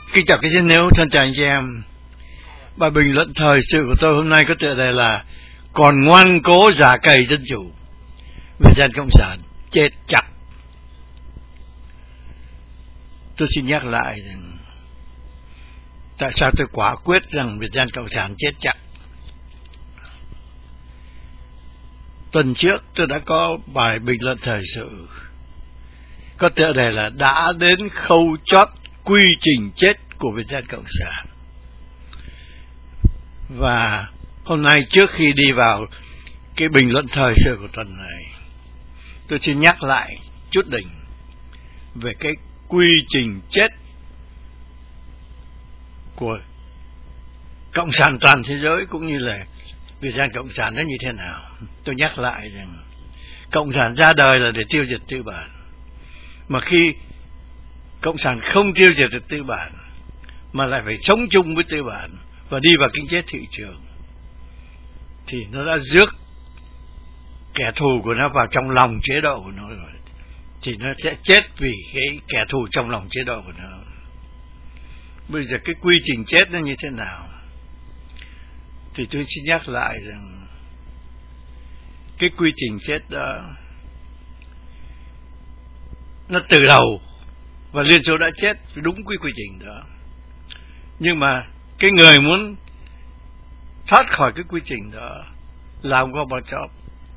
Kính chào các chiến hữu thân chào anh chị em. Bài bình luận thời sự của tôi hôm nay có tựa đề là còn ngoan cố giả cầy dân chủ, Việt Nam Cộng sản chết chắc. Tôi xin nhắc lại rằng tại sao tôi quả quyết rằng Việt Nam Cộng sản chết chắc. Tuần trước tôi đã có bài bình luận thời sự có tựa đề là đã đến khâu chót quy trình chết của Việt Nam Cộng sản. Và hôm nay trước khi đi vào cái bình luận thời sự của tuần này, tôi xin nhắc lại chút đỉnh về cái quy trình chết của Cộng sản toàn thế giới cũng như là Việt Nam Cộng sản nó như thế nào. Tôi nhắc lại rằng Cộng sản ra đời là để tiêu diệt tư bản, mà khi Cộng sản không tiêu diệt được tư bản mà lại phải sống chung với tư bản và đi vào kinh tế thị trường, thì nó đã rước kẻ thù của nó vào trong lòng chế độ của nó rồi, thì nó sẽ chết vì cái kẻ thù trong lòng chế độ của nó. Bây giờ cái quy trình chết nó như thế nào thì tôi xin nhắc lại rằng cái quy trình chết đó nó từ đầu, và Liên Xô đã chết đúng quy trình đó. Nhưng mà cái người muốn thoát khỏi cái quy trình đó là ông Gorbachev,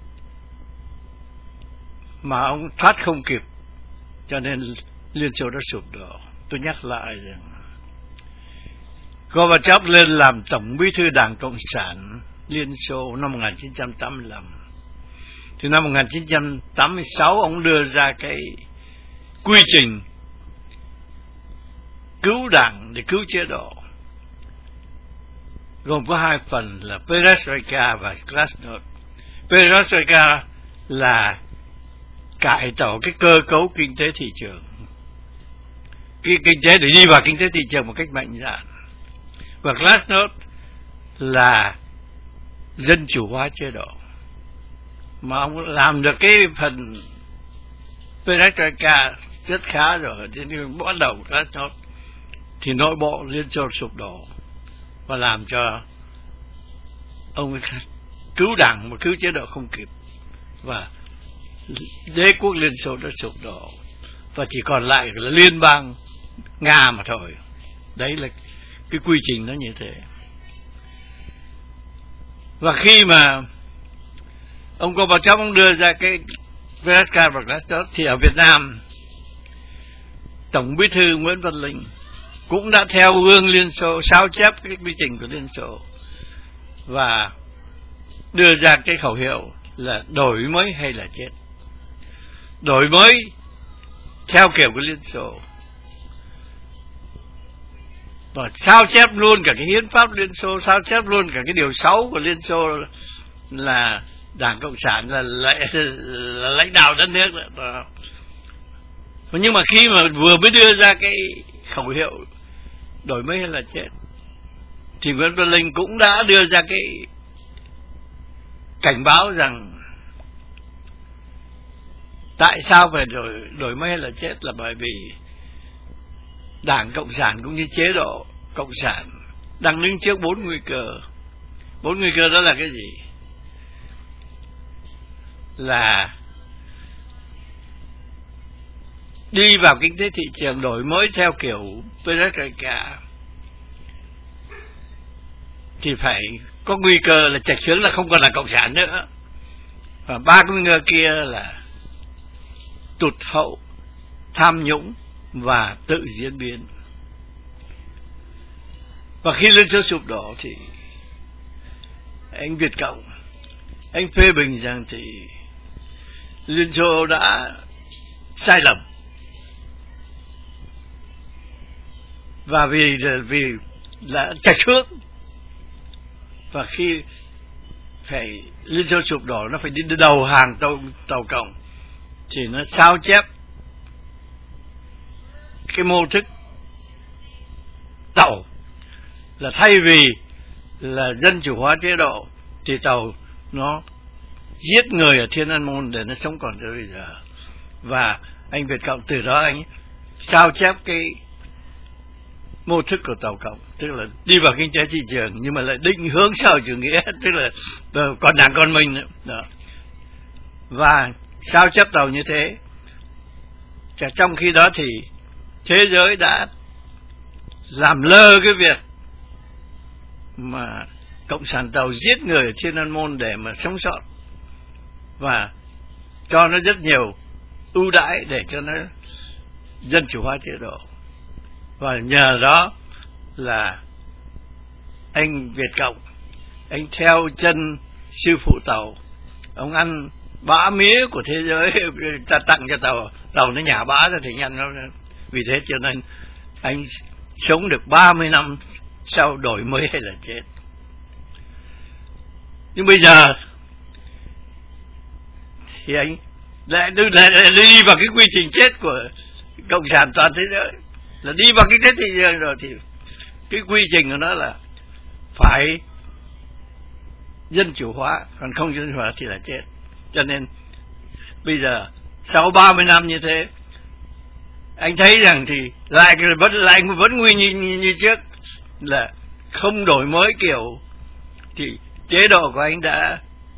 mà ông thoát không kịp, cho nên Liên Xô đã sụp đổ. Tôi nhắc lại rằng Gorbachev lên làm Tổng Bí thư Đảng Cộng sản Liên Xô năm 1985. Thì năm 1986 ông đưa ra cái quy trình cứu đảng để cứu chế độ, gồm có hai phần là Perestroika và Glasnost. Perestroika là cải tổ cái cơ cấu kinh tế thị trường, cái kinh tế để đi vào kinh tế thị trường một cách mạnh dạn, và Glasnost là dân chủ hóa chế độ. Mà ông làm được cái phần Perestroika rất khá rồi, thế nhưng bắt đầu Glasnost thì nội bộ Liên Xô sụp đổ và làm cho ông cứu đảng mà cứu chế độ không kịp, và đế quốc Liên Xô đã sụp đổ và chỉ còn lại là liên bang Nga mà thôi. Đấy là cái quy trình nó như thế. Và khi mà ông Gorbachev ông đưa ra cái Perestroika và Glasnost thì ở Việt Nam, Tổng Bí thư Nguyễn Văn Linh cũng đã theo gương Liên Xô, sao chép cái quy trình của Liên Xô và đưa ra cái khẩu hiệu là đổi mới hay là chết. Đổi mới theo kiểu của Liên Xô, và sao chép luôn cả cái hiến pháp Liên Xô, sao chép luôn cả cái điều 6 của Liên Xô là Đảng Cộng sản là lãnh đạo đất nước đó. Nhưng mà khi mà vừa mới đưa ra cái khẩu hiệu đổi mới hay là chết thì Nguyễn Văn Linh cũng đã đưa ra cái cảnh báo rằng tại sao phải đổi mới hay là chết, là bởi vì Đảng Cộng sản cũng như chế độ Cộng sản đang đứng trước 4 nguy cơ. 4 nguy cơ đó là cái gì? Là đi vào kinh tế thị trường đổi mới theo kiểu Perestroika thì phải có nguy cơ là trạch hướng là không còn là Cộng sản nữa. Và 3 nguy cơ kia là tụt hậu, tham nhũng và tự diễn biến. Và khi Liên Xô sụp đổ thì anh Việt Cộng anh phê bình rằng thì Liên Xô đã sai lầm, và vì là trạch hướng, và khi phải Liên Xô sụp đổ nó phải đi đầu hàng tàu cộng thì nó sao chép cái mô thức tàu là thay vì là dân chủ hóa chế độ thì tàu nó giết người ở Thiên An Môn để nó sống còn tới bây giờ. Và anh Việt Cộng từ đó anh sao chép cái mô thức của Tàu Cộng, tức là đi vào kinh tế thị trường nhưng mà lại định hướng xã hội chủ nghĩa, tức là còn đảng còn mình nữa. Đó. Và sao chấp tàu như thế? Trong khi đó thì thế giới đã làm lơ cái việc mà cộng sản tàu giết người ở Thiên An Môn để mà sống sót, và cho nó rất nhiều ưu đãi để cho nó dân chủ hóa chế độ. Và nhờ đó là anh Việt Cộng, anh theo chân sư phụ Tàu, ông ăn bã mía của thế giới ta tặng cho Tàu, Tàu nó nhả bã ra thì nhanh nó. Vì thế cho nên anh sống được 30 năm sau đổi mới hay là chết. Nhưng bây giờ thì anh lại đi vào cái quy trình chết của cộng sản toàn thế giới, là đi vào cái thế thị trường rồi, thì cái quy trình của nó là phải dân chủ hóa, còn không dân chủ hóa thì là chết. Cho nên bây giờ sau 30 năm như thế, anh thấy rằng thì lại vẫn nguyên như trước, là không đổi mới kiểu, thì chế độ của anh đã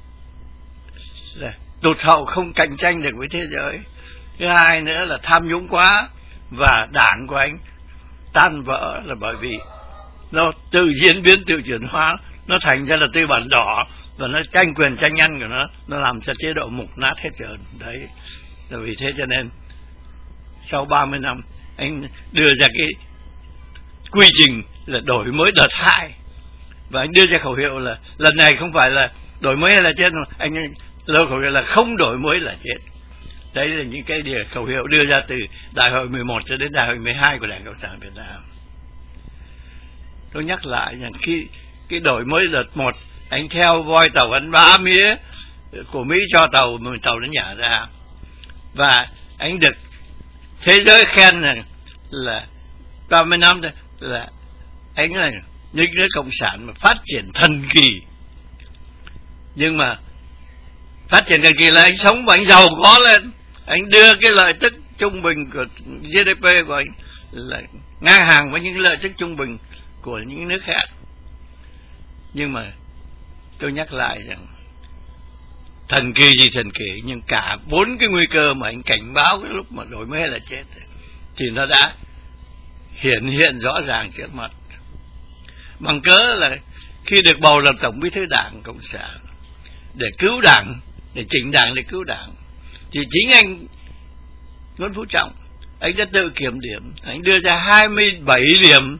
là tụt hậu, không cạnh tranh được với thế giới. Thứ hai nữa là tham nhũng quá, và đảng của anh tan vỡ là bởi vì nó tự diễn biến, tự chuyển hóa, nó thành ra là tư bản đỏ, và nó tranh quyền tranh ăn của nó làm cho chế độ mục nát hết trơn. Đấy là vì thế cho nên sau 30 năm anh đưa ra cái quy trình là đổi mới đợt 2, và anh đưa ra khẩu hiệu là lần này không phải là đổi mới hay là chết, anh đưa khẩu hiệu là không đổi mới là chết. Đấy là những cái khẩu hiệu đưa ra từ Đại hội 11 cho đến Đại hội 12 của Đảng Cộng sản Việt Nam. Tôi nhắc lại rằng khi cái đổi mới đợt 1, anh theo voi Tàu ăn bã mía của Mỹ cho Tàu, mà Tàu nó nhả ra, và anh được thế giới khen là 30 năm là anh là những nước cộng sản mà phát triển thần kỳ. Nhưng mà phát triển thần kỳ là anh sống và anh giàu có lên, anh đưa cái lợi tức trung bình của GDP của anh là ngang hàng với những lợi tức trung bình của những nước khác. Nhưng mà tôi nhắc lại rằng thần kỳ gì thần kỳ, nhưng cả 4 cái nguy cơ mà anh cảnh báo cái lúc mà đổi mới là chết thì nó đã hiện rõ ràng trước mặt. Bằng cớ là khi được bầu làm Tổng Bí thư Đảng Cộng sản để cứu Đảng, để chỉnh Đảng, để cứu Đảng, thì chính anh Nguyễn Phú Trọng, anh đã tự kiểm điểm, anh đưa ra 27 điểm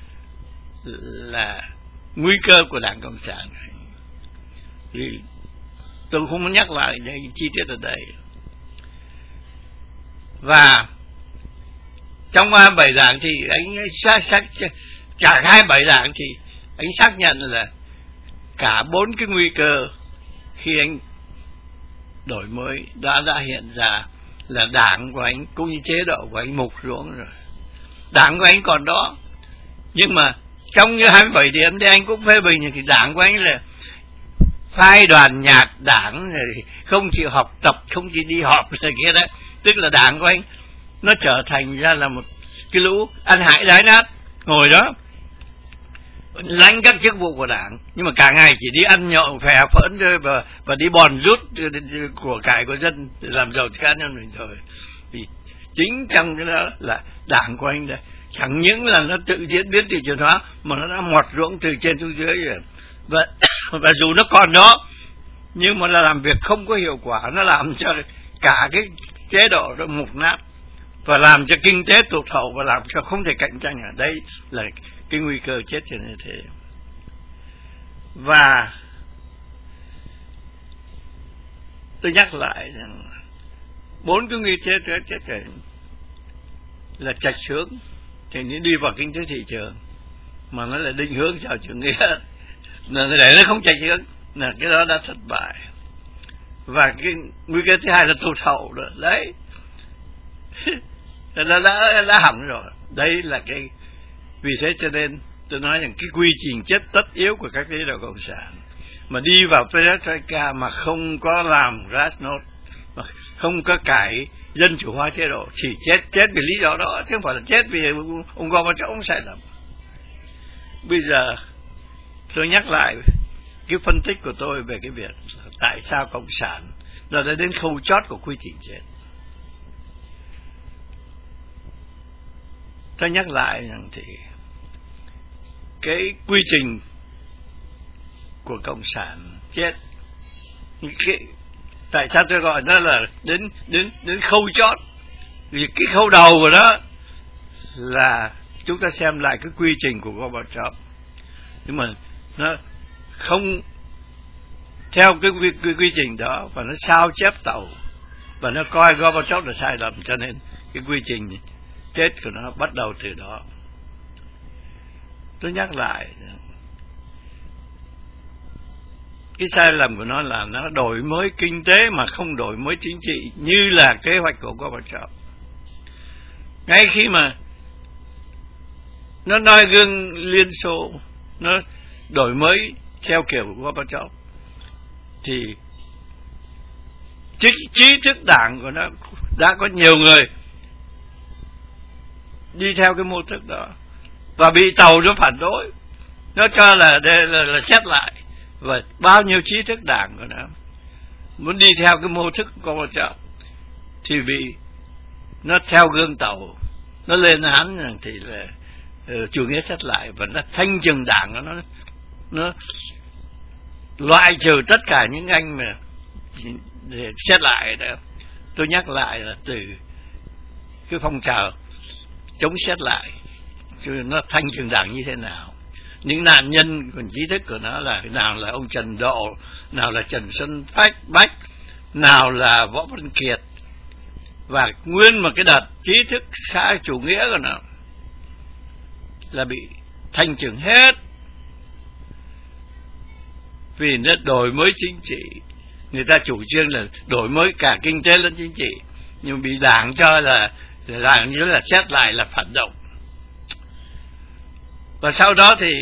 là nguy cơ của Đảng Cộng sản. Thì tôi không muốn nhắc lại những chi tiết ở đây. Và trong 27 đảng thì anh cả 27 đảng thì anh xác nhận là cả 4 cái nguy cơ khi anh đổi mới đã hiện ra, là đảng của anh cũng như chế độ của anh mục ruỗng rồi. Đảng của anh còn đó, nhưng mà trong như 27 điểm thì anh cũng phê bình thì đảng của anh là phai đoàn nhạc đảng, không chịu học tập, không chịu đi họp rồi kia đó. Tức là đảng của anh nó trở thành ra là một cái lũ ăn hại đói nát, ngồi đó lãnh các chức vụ của đảng, nhưng mà cả ngày chỉ đi ăn nhậu phè phỡn thôi, và đi bòn rút của cải của dân để làm giàu cá nhân mình thôi. Vì chính trong cái đó là đảng của anh đây chẳng những là nó tự diễn biến, tự chuyển hóa, mà nó đã mọt ruỗng từ trên xuống dưới rồi. Và dù nó còn đó, nhưng mà là làm việc không có hiệu quả, nó làm cho cả cái chế độ nó mục nát, và làm cho kinh tế tụt hậu, và làm cho không thể cạnh tranh. Ở đây là cái nguy cơ chết cho như thế. Và tôi nhắc lại rằng 4 cái nguy cơ chết này là trạch hướng thì nó đi vào kinh tế thị trường, mà nó là định hướng xã hội chủ nghĩa, để nó không trạch hướng là cái đó đã thất bại. Và cái nguy cơ thứ hai là tụt hậu rồi đấy. Nó đã hỏng rồi. Đây là cái, vì thế cho nên tôi nói rằng cái quy trình chết tất yếu của các chế độ cộng sản mà đi vào perestroika mà không có làm glasnost, mà không có cải dân chủ hóa chế độ, thì chết vì lý do đó, chứ không phải là chết vì ông Gorbachev ông sai lầm. bây giờ tôi nhắc lại cái phân tích của tôi về cái việc tại sao cộng sản nó đã đến khâu chót của quy trình chết. Tôi nhắc lại rằng thì cái quy trình của cộng sản chết, tại sao tôi gọi nó là đến khâu chót? Vì cái khâu đầu của nó là chúng ta xem lại cái quy trình của Gorbachev, nhưng mà nó không theo cái quy trình đó, và nó sao chép tàu, và nó coi Gorbachev là sai lầm, cho nên cái quy trình chết của nó bắt đầu từ đó. Tôi nhắc lại, cái sai lầm của nó là nó đổi mới kinh tế mà không đổi mới chính trị như là kế hoạch của Gorbachev. Ngay khi mà nó noi gương Liên Xô, nó đổi mới theo kiểu của Gorbachev, thì trí thức đảng của nó đã có nhiều người đi theo cái mô thức đó, và bị tàu nó phản đối, nó cho là xét lại, và bao nhiêu trí thức đảng của nó muốn đi theo cái mô thức của Gorbachev thì bị nó theo gương tàu, nó lên án rằng thì là chủ nghĩa xét lại, và nó thanh trừng đảng của nó loại trừ tất cả những anh mà để xét lại đó. Tôi nhắc lại là từ cái phong trào chống xét lại, nó thanh trừng đảng như thế nào. Những nạn nhân còn trí thức của nó là nào là ông Trần Độ, nào là Trần Xuân Bách, nào là Võ Văn Kiệt, và nguyên một cái đợt trí thức xã chủ nghĩa của nó là bị thanh trừng hết, vì nó đổi mới chính trị. Người ta chủ trương là đổi mới cả kinh tế lẫn chính trị, nhưng bị đảng cho là đảng như là xét lại là phản động. Và sau đó thì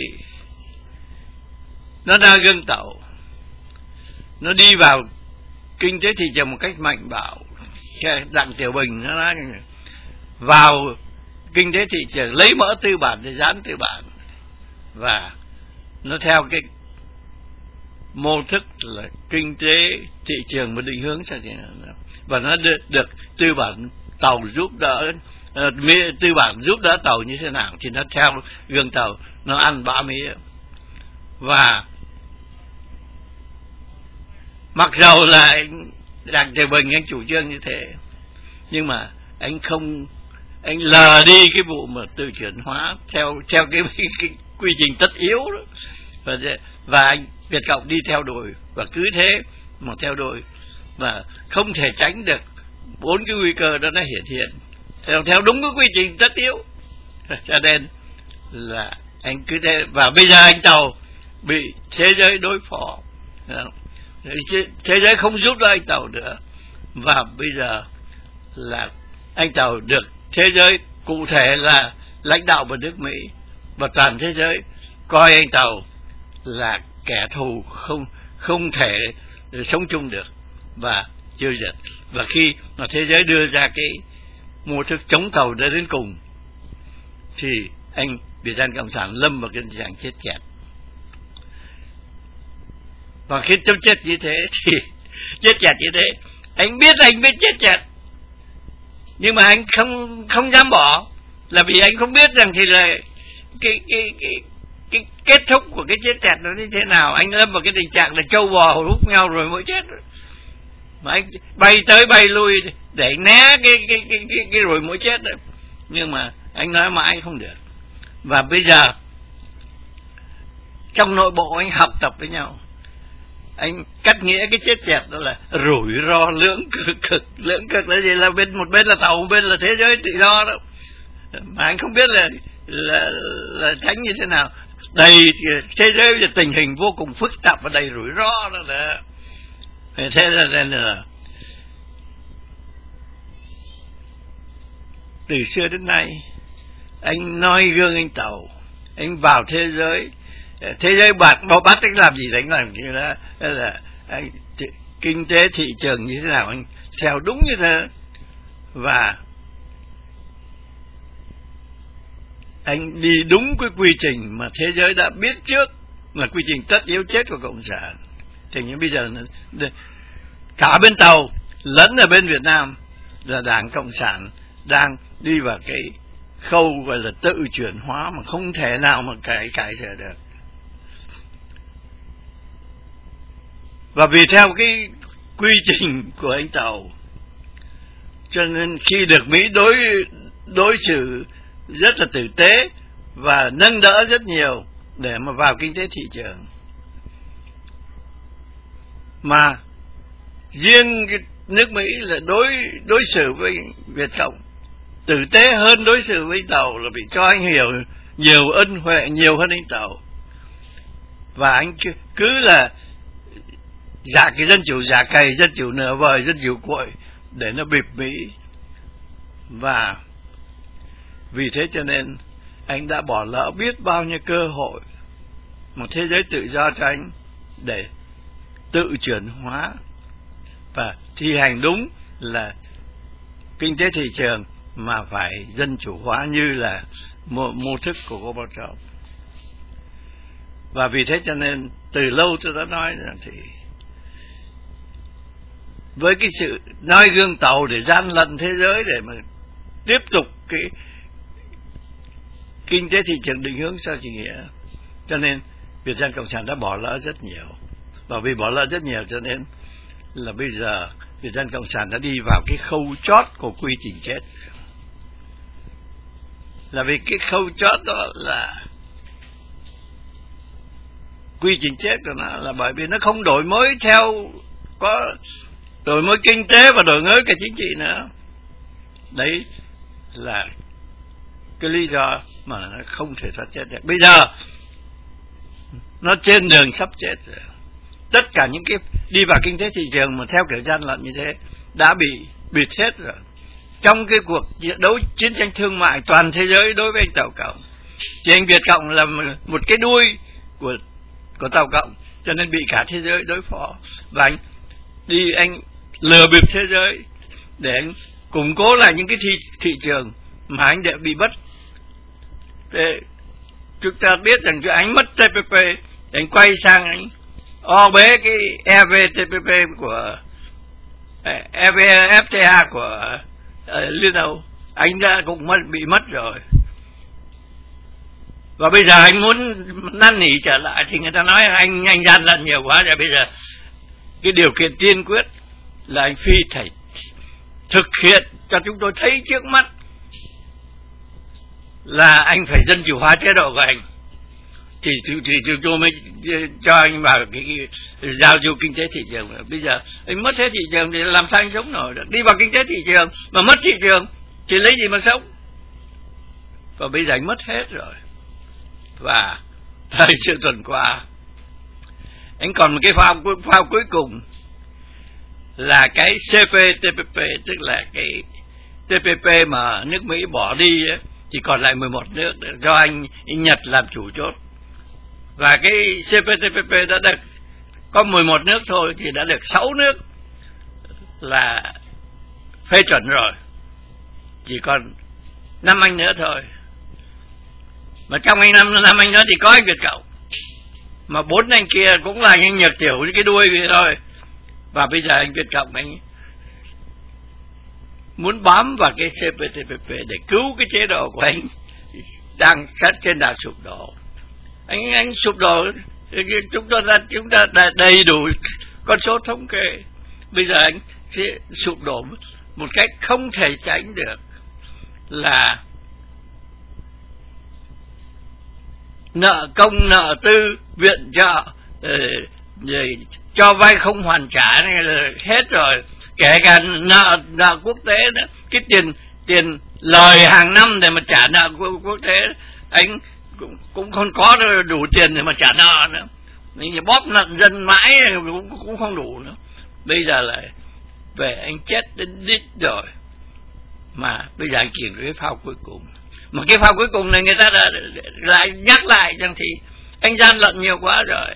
nó ra gương tàu, nó đi vào kinh tế thị trường một cách mạnh bạo. Đặng Tiểu Bình nó nói vào kinh tế thị trường lấy mỡ tư bản để dán tư bản, và nó theo cái mô thức là kinh tế thị trường mà định hướng cho thì, và nó được tư bản tàu giúp đỡ, tư bản giúp đỡ tàu như thế nào thì nó theo gương tàu, nó ăn bã mía. Và mặc dầu là Đặng Tiểu Bình anh chủ trương như thế, nhưng mà anh lờ đi cái vụ mà từ chuyển hóa theo cái quy trình tất yếu đó, và anh Việt Cộng đi theo đuổi, và cứ thế mà theo đuổi, và không thể tránh được 4 cái nguy cơ đó nó hiện theo đúng cái quy trình tất yếu. Cho nên là anh cứ thế, và bây giờ anh Tàu bị thế giới đối phó, thế giới không giúp đỡ anh Tàu nữa, và bây giờ là anh Tàu được thế giới, cụ thể là lãnh đạo của nước Mỹ và toàn thế giới coi anh Tàu là kẻ thù không thể sống chung được và tiêu diệt. Và khi mà thế giới đưa ra cái mô thức chống Tàu đến cùng, thì anh Việt Nam Cộng sản lâm vào cái tình trạng chết chẹt. Và khi chống chết như thế thì chết chẹt như thế, anh biết chết chẹt, nhưng mà anh không dám bỏ, là vì anh không biết rằng thì là cái kết thúc của cái chết chẹt nó như thế nào. Anh lâm vào cái tình trạng là trâu bò hút nhau rồi mới chết, mà anh bay tới bay lui để né cái rồi mới chết đó. Nhưng mà anh nói mãi không được. Và bây giờ trong nội bộ anh học tập với nhau, anh cắt nghĩa cái chết chẹt đó là rủi ro lưỡng cực. Lưỡng cực là gì? Là một bên là Tàu, một bên là thế giới tự do đó, mà anh không biết là tránh như thế nào. Đầy thế giới bây giờ tình hình vô cùng phức tạp và đầy rủi ro đó là. Thế nên là từ xưa đến nay anh noi gương anh Tàu, anh vào thế giới bắt anh làm gì đánh làm như đó, là anh kinh tế thị trường như thế nào anh theo đúng như thế, và anh đi đúng cái quy trình mà thế giới đã biết trước là quy trình tất yếu chết của Cộng sản. Thì như bây giờ cả bên Tàu lẫn ở bên Việt Nam là Đảng Cộng sản đang đi vào cái khâu gọi là tự chuyển hóa mà không thể nào mà cải trở được. Và vì theo cái quy trình của anh Tàu, cho nên khi được Mỹ đối xử rất là tử tế và nâng đỡ rất nhiều để mà vào kinh tế thị trường, mà riêng cái nước Mỹ là đối xử với Việt Cộng tử tế hơn đối xử với Tàu, là bị cho anh hiểu nhiều ân huệ nhiều hơn anh Tàu. Và anh cứ là giả cái dân chủ giả cày, dân chủ nửa vời, dân chủ cuội để nó bịp Mỹ. Và vì thế cho nên anh đã bỏ lỡ biết bao nhiêu cơ hội một thế giới tự do cho anh để tự chuyển hóa và thi hành đúng là kinh tế thị trường mà phải dân chủ hóa như là mô thức của Gorbachev. Và vì thế cho nên từ lâu tôi đã nói rằng thì với cái sự noi gương Tàu để gian lận thế giới để mà tiếp tục cái kinh tế thị trường định hướng sau chủ nghĩa, cho nên Việt Nam Cộng sản đã bỏ lỡ rất nhiều. Và vì bỏ lỡ rất nhiều cho nên là bây giờ Việt Nam Cộng sản đã đi vào cái khâu chót của quy trình chết. Là vì cái khâu chót đó là quy trình chết của nó, là bởi vì nó không đổi mới theo có đổi mới kinh tế và đổi mới cả chính trị nữa. Đấy là cái lý do mà nó không thể thoát chết được. Bây giờ nó trên đường sắp chết rồi. Tất cả những cái đi vào kinh tế thị trường mà theo kiểu gian lận như thế đã bị bịt hết rồi. Trong cái cuộc đấu chiến tranh thương mại toàn thế giới đối với anh Tàu Cộng, thì anh Việt Cộng là một cái đuôi của Tàu Cộng, cho nên bị cả thế giới đối phó. Và anh lừa bịp thế giới để anh củng cố lại những cái thị trường mà anh đã bị mất. Thế chúng ta biết rằng cho anh mất TPP, anh quay sang anh o bế cái EVTPP của EVFTA của Liên Âu, anh đã cũng bị mất rồi. Và bây giờ anh muốn năn nỉ trở lại thì người ta nói anh gian lận nhiều quá rồi. Bây giờ cái điều kiện tiên quyết là anh phi thể thực hiện cho chúng tôi thấy trước mắt là anh phải dân chủ hóa chế độ của anh, thì tôi mới cho anh vào cái giao du kinh tế thị trường. Bây giờ anh mất hết thị trường thì làm sao anh sống nổi được? Đi vào kinh tế thị trường mà mất thị trường thì lấy gì mà sống? Và bây giờ anh mất hết rồi. Và thời sự tuần qua anh còn một cái phao cuối cùng là cái CPTPP, tức là cái TPP mà nước Mỹ bỏ đi ấy, thì còn lại 11 nước do anh Nhật làm chủ chốt. Và cái CPTPP đã được có 11 nước thôi thì đã được 6 nước là phê chuẩn rồi, chỉ còn 5 anh nữa thôi. Mà trong năm anh đó thì có anh Việt Cộng, mà 4 anh kia cũng là anh Nhật Tiểu cái đuôi vậy thôi. Và bây giờ anh Việt Cộng anh muốn bám vào cái CPTPP để cứu cái chế độ của anh đang sát trên đà sụp đổ. Anh sụp đổ, chúng ta đã đầy đủ con số thống kê. Bây giờ anh sẽ sụp đổ một cách không thể tránh được, là nợ công, nợ tư, viện trợ, cho vay không hoàn trả này là hết rồi. Kể cả nợ quốc tế đó, cái tiền lời hàng năm để mà trả nợ quốc tế, anh cũng không có đủ tiền để mà trả nợ nữa. Mình bóp nợ dân mãi cũng không đủ nữa. Bây giờ lại về anh chết đến đít rồi, mà bây giờ anh chuyển cái phao cuối cùng. Mà cái phao cuối cùng này người ta đã lại nhắc lại rằng thì anh gian lận nhiều quá rồi.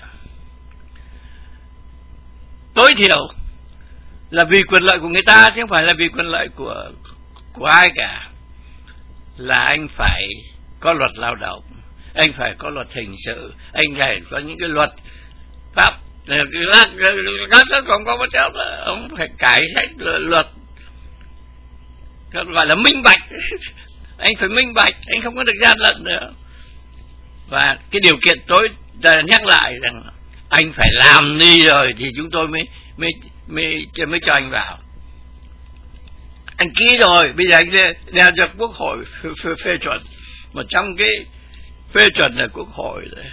Tối thiểu là vì quyền lợi của người ta chứ không phải là vì quyền lợi của ai cả, là anh phải có luật lao động, anh phải có luật hình sự, anh phải có những cái luật pháp. Các còn có một ông phải cải cách luật, gọi là minh bạch. Anh phải minh bạch, anh không có được gian lận nữa. Và cái điều kiện tôi nhắc lại rằng anh phải làm đi rồi thì chúng tôi mới cho anh vào. Anh ký rồi, bây giờ anh đeo cho Quốc hội phê chuẩn. Mà trong cái phê chuẩn là Quốc hội đấy,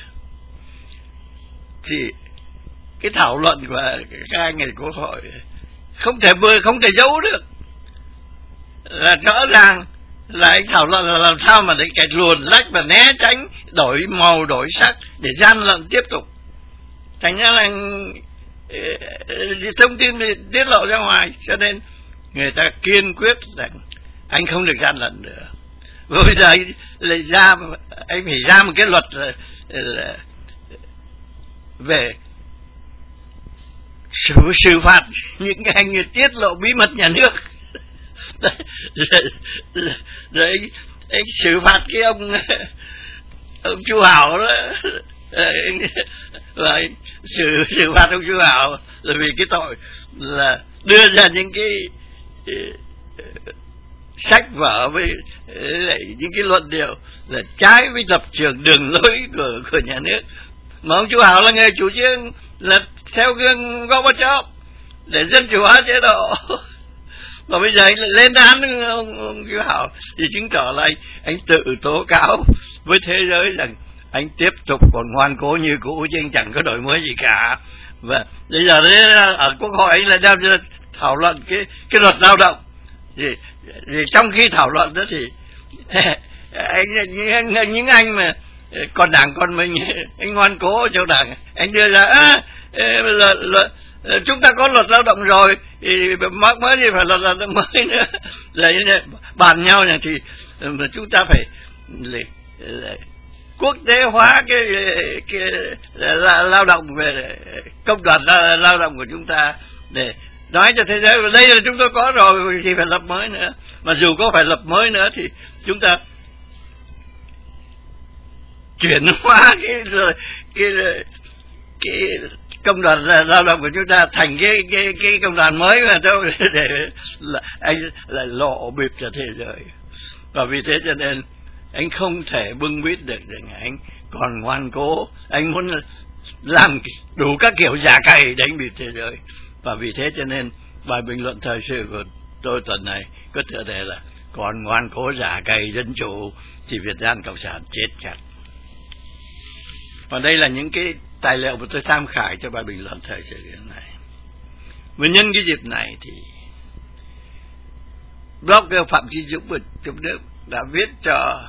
thì cái thảo luận của các anh ở Quốc hội không thể giấu được, là rõ ràng là anh thảo luận là làm sao mà để cái luồn lách và né tránh, đổi màu đổi sắc để gian lận tiếp tục. Thành ra là thông tin tiết lộ ra ngoài, cho nên người ta kiên quyết rằng anh không được gian lận nữa. Bây giờ anh phải ra một cái luật là về xử phạt những cái anh tiết lộ bí mật nhà nước. Rồi anh xử phạt cái ông Chu Hảo đó, và xử phạt ông Chu Hảo là vì cái tội là đưa ra những cái sách vở với những cái luận điệu là trái với lập trường đường lối của nhà nước. Mà ông Chu Hảo là người chủ trương là theo gương Gorbachev để dân chủ hóa chế độ. Mà bây giờ anh lại lên án ông Chu Hảo thì chứng tỏ là anh tự tố cáo với thế giới rằng anh tiếp tục còn ngoan cố như cũ chứ anh chẳng có đổi mới gì cả. Và bây giờ đấy, ở Quốc hội anh lại đem ra thảo luận cái luật lao động. Thì trong khi thảo luận đó thì những anh mà còn đảng còn mình, anh ngoan cố cho đảng, anh đưa ra chúng ta có luật lao động rồi thì mới gì phải luật lao động mới nữa. Rồi bàn nhau này thì chúng ta phải quốc tế hóa cái lao động, về công đoàn lao động của chúng ta để nói cho thế giới đây là chúng tôi có rồi thì phải lập mới nữa. Mà dù có phải lập mới nữa thì chúng ta chuyển hóa cái công đoàn lao động của chúng ta thành cái công đoàn mới mà đâu để anh lại lộ bịp cho thế giới. Và vì thế cho nên anh không thể bưng bít được rằng anh còn ngoan cố, anh muốn làm đủ các kiểu giả cày để anh bịp thế giới. Và vì thế cho nên bài bình luận thời sự của tôi tuần này có tựa đề là còn ngoan cố giả cày dân chủ thì Việt Nam Cộng sản chết chặt. Và đây là những cái tài liệu mà tôi tham khảo cho bài bình luận thời sự này. Và nhân cái dịp này thì blogger Phạm Chí Dũng của trong nước đã viết cho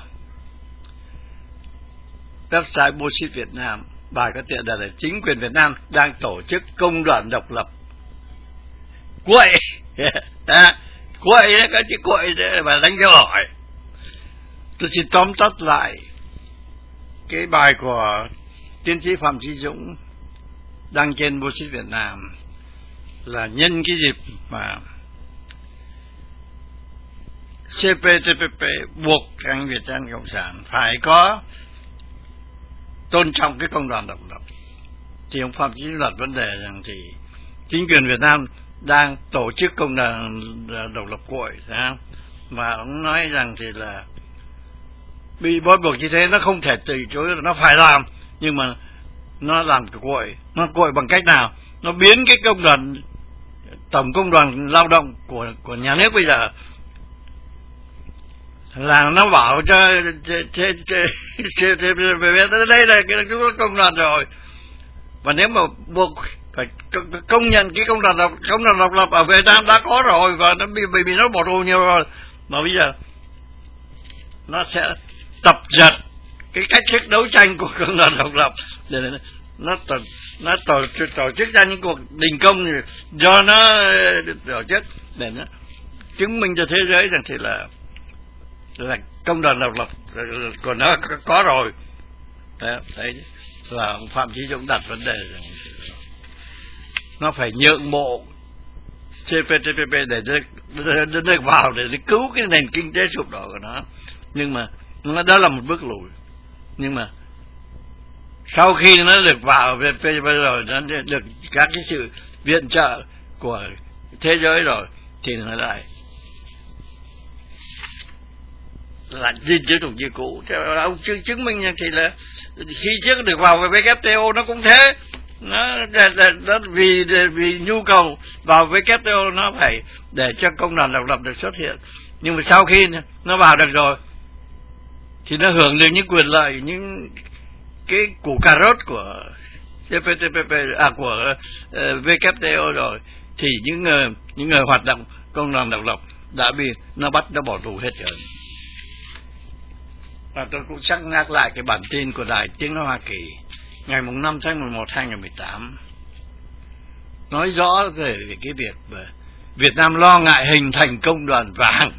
website Bullshit Việt Nam bài có tựa đề là chính quyền Việt Nam đang tổ chức công đoàn độc lập quậy. Quậy cái chữ quậy và đánh dấu hỏi. Tôi xin tóm tắt lại cái bài của tiến sĩ Phạm Chí Dũng đăng trên Bullshit Việt Nam là nhân cái dịp mà CPTPP buộc anh Việt Nam Cộng sản phải có tôn trọng cái công đoàn độc lập. Thì ông Phạm Chí Dũng đặt vấn đề rằng thì chính quyền Việt Nam đang tổ chức công đoàn độc lập quậy, và ông nói rằng thì là bị bó buộc như thế nó không thể từ chối, nó phải làm. Nhưng mà nó làm quậy, nó quậy bằng cách nào? Nó biến cái công đoàn, tổng công đoàn lao động của nhà nước bây giờ là nó bảo cho đây là cái công đoàn rồi, và nếu mà buộc phải công nhận cái công đoàn độc lập ở Việt Nam đã có rồi, và nó bị nó bỏ tù nhiều rồi, mà bây giờ nó sẽ tập dượt cái cách thức đấu tranh của công đoàn độc lập, để nó tổ chức ra những cuộc đình công do nó tổ chức để nó chứng minh cho thế giới rằng thì là công đoàn độc lập của nó có rồi. Đấy là ông Phạm Chí Dũng đặt vấn đề rằng nó phải nhượng bộ CPTPP để vào để cứu cái nền kinh tế sụp đổ của nó. Nhưng mà Đó là một bước lùi. Nhưng mà sau khi nó được vào rồi, nó được các cái sự viện trợ của thế giới rồi, thì nó lại gìn giữ tục như cũ. Ông chứng minh thì là khi trước được vào WTO nó cũng thế. Nó vì nhu cầu vào WTO nó phải để cho công đoàn độc lập được xuất hiện. Nhưng mà sau khi nó vào được rồi thì nó hưởng được những quyền lợi, những cái củ cà rốt của CPTPP, của WTO rồi, thì những người hoạt động công đoàn độc lập đã bị nó bắt, nó bỏ tù hết rồi. Và tôi cũng xác nhắc lại cái bản tin của Đài Tiếng Nói Hoa Kỳ ngày 5 tháng 11 2018 nói rõ về cái việc Việt Nam lo ngại hình thành công đoàn vàng.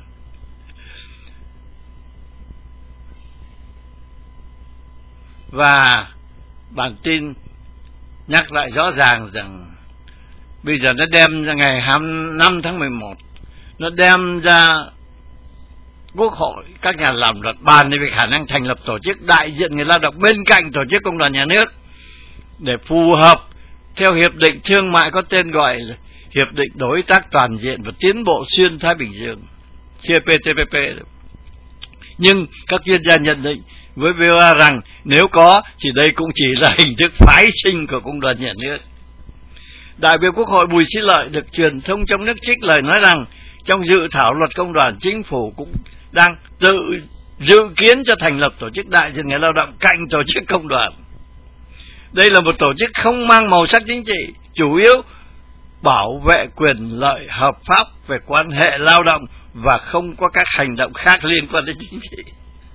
Và bản tin nhắc lại rõ ràng rằng bây giờ nó đem ra ngày 5 tháng 11, nó đem ra Quốc hội, các nhà làm luật bàn về khả năng thành lập tổ chức đại diện người lao động bên cạnh tổ chức công đoàn nhà nước để phù hợp theo Hiệp định Thương mại có tên gọi là Hiệp định Đối tác Toàn diện và Tiến bộ Xuyên Thái Bình Dương, CPTPP. Nhưng các chuyên gia nhận định với VOA rằng nếu có thì đây cũng chỉ là hình thức phái sinh của công đoàn nhà nước. Đại biểu Quốc hội Bùi Sĩ Lợi được truyền thông trong nước trích lời nói rằng trong dự thảo luật công đoàn, chính phủ cũng đang tự dự kiến cho thành lập tổ chức đại diện người lao động cạnh tổ chức công đoàn. Đây là một tổ chức không mang màu sắc chính trị, chủ yếu bảo vệ quyền lợi hợp pháp về quan hệ lao động và không có các hành động khác liên quan đến chính trị.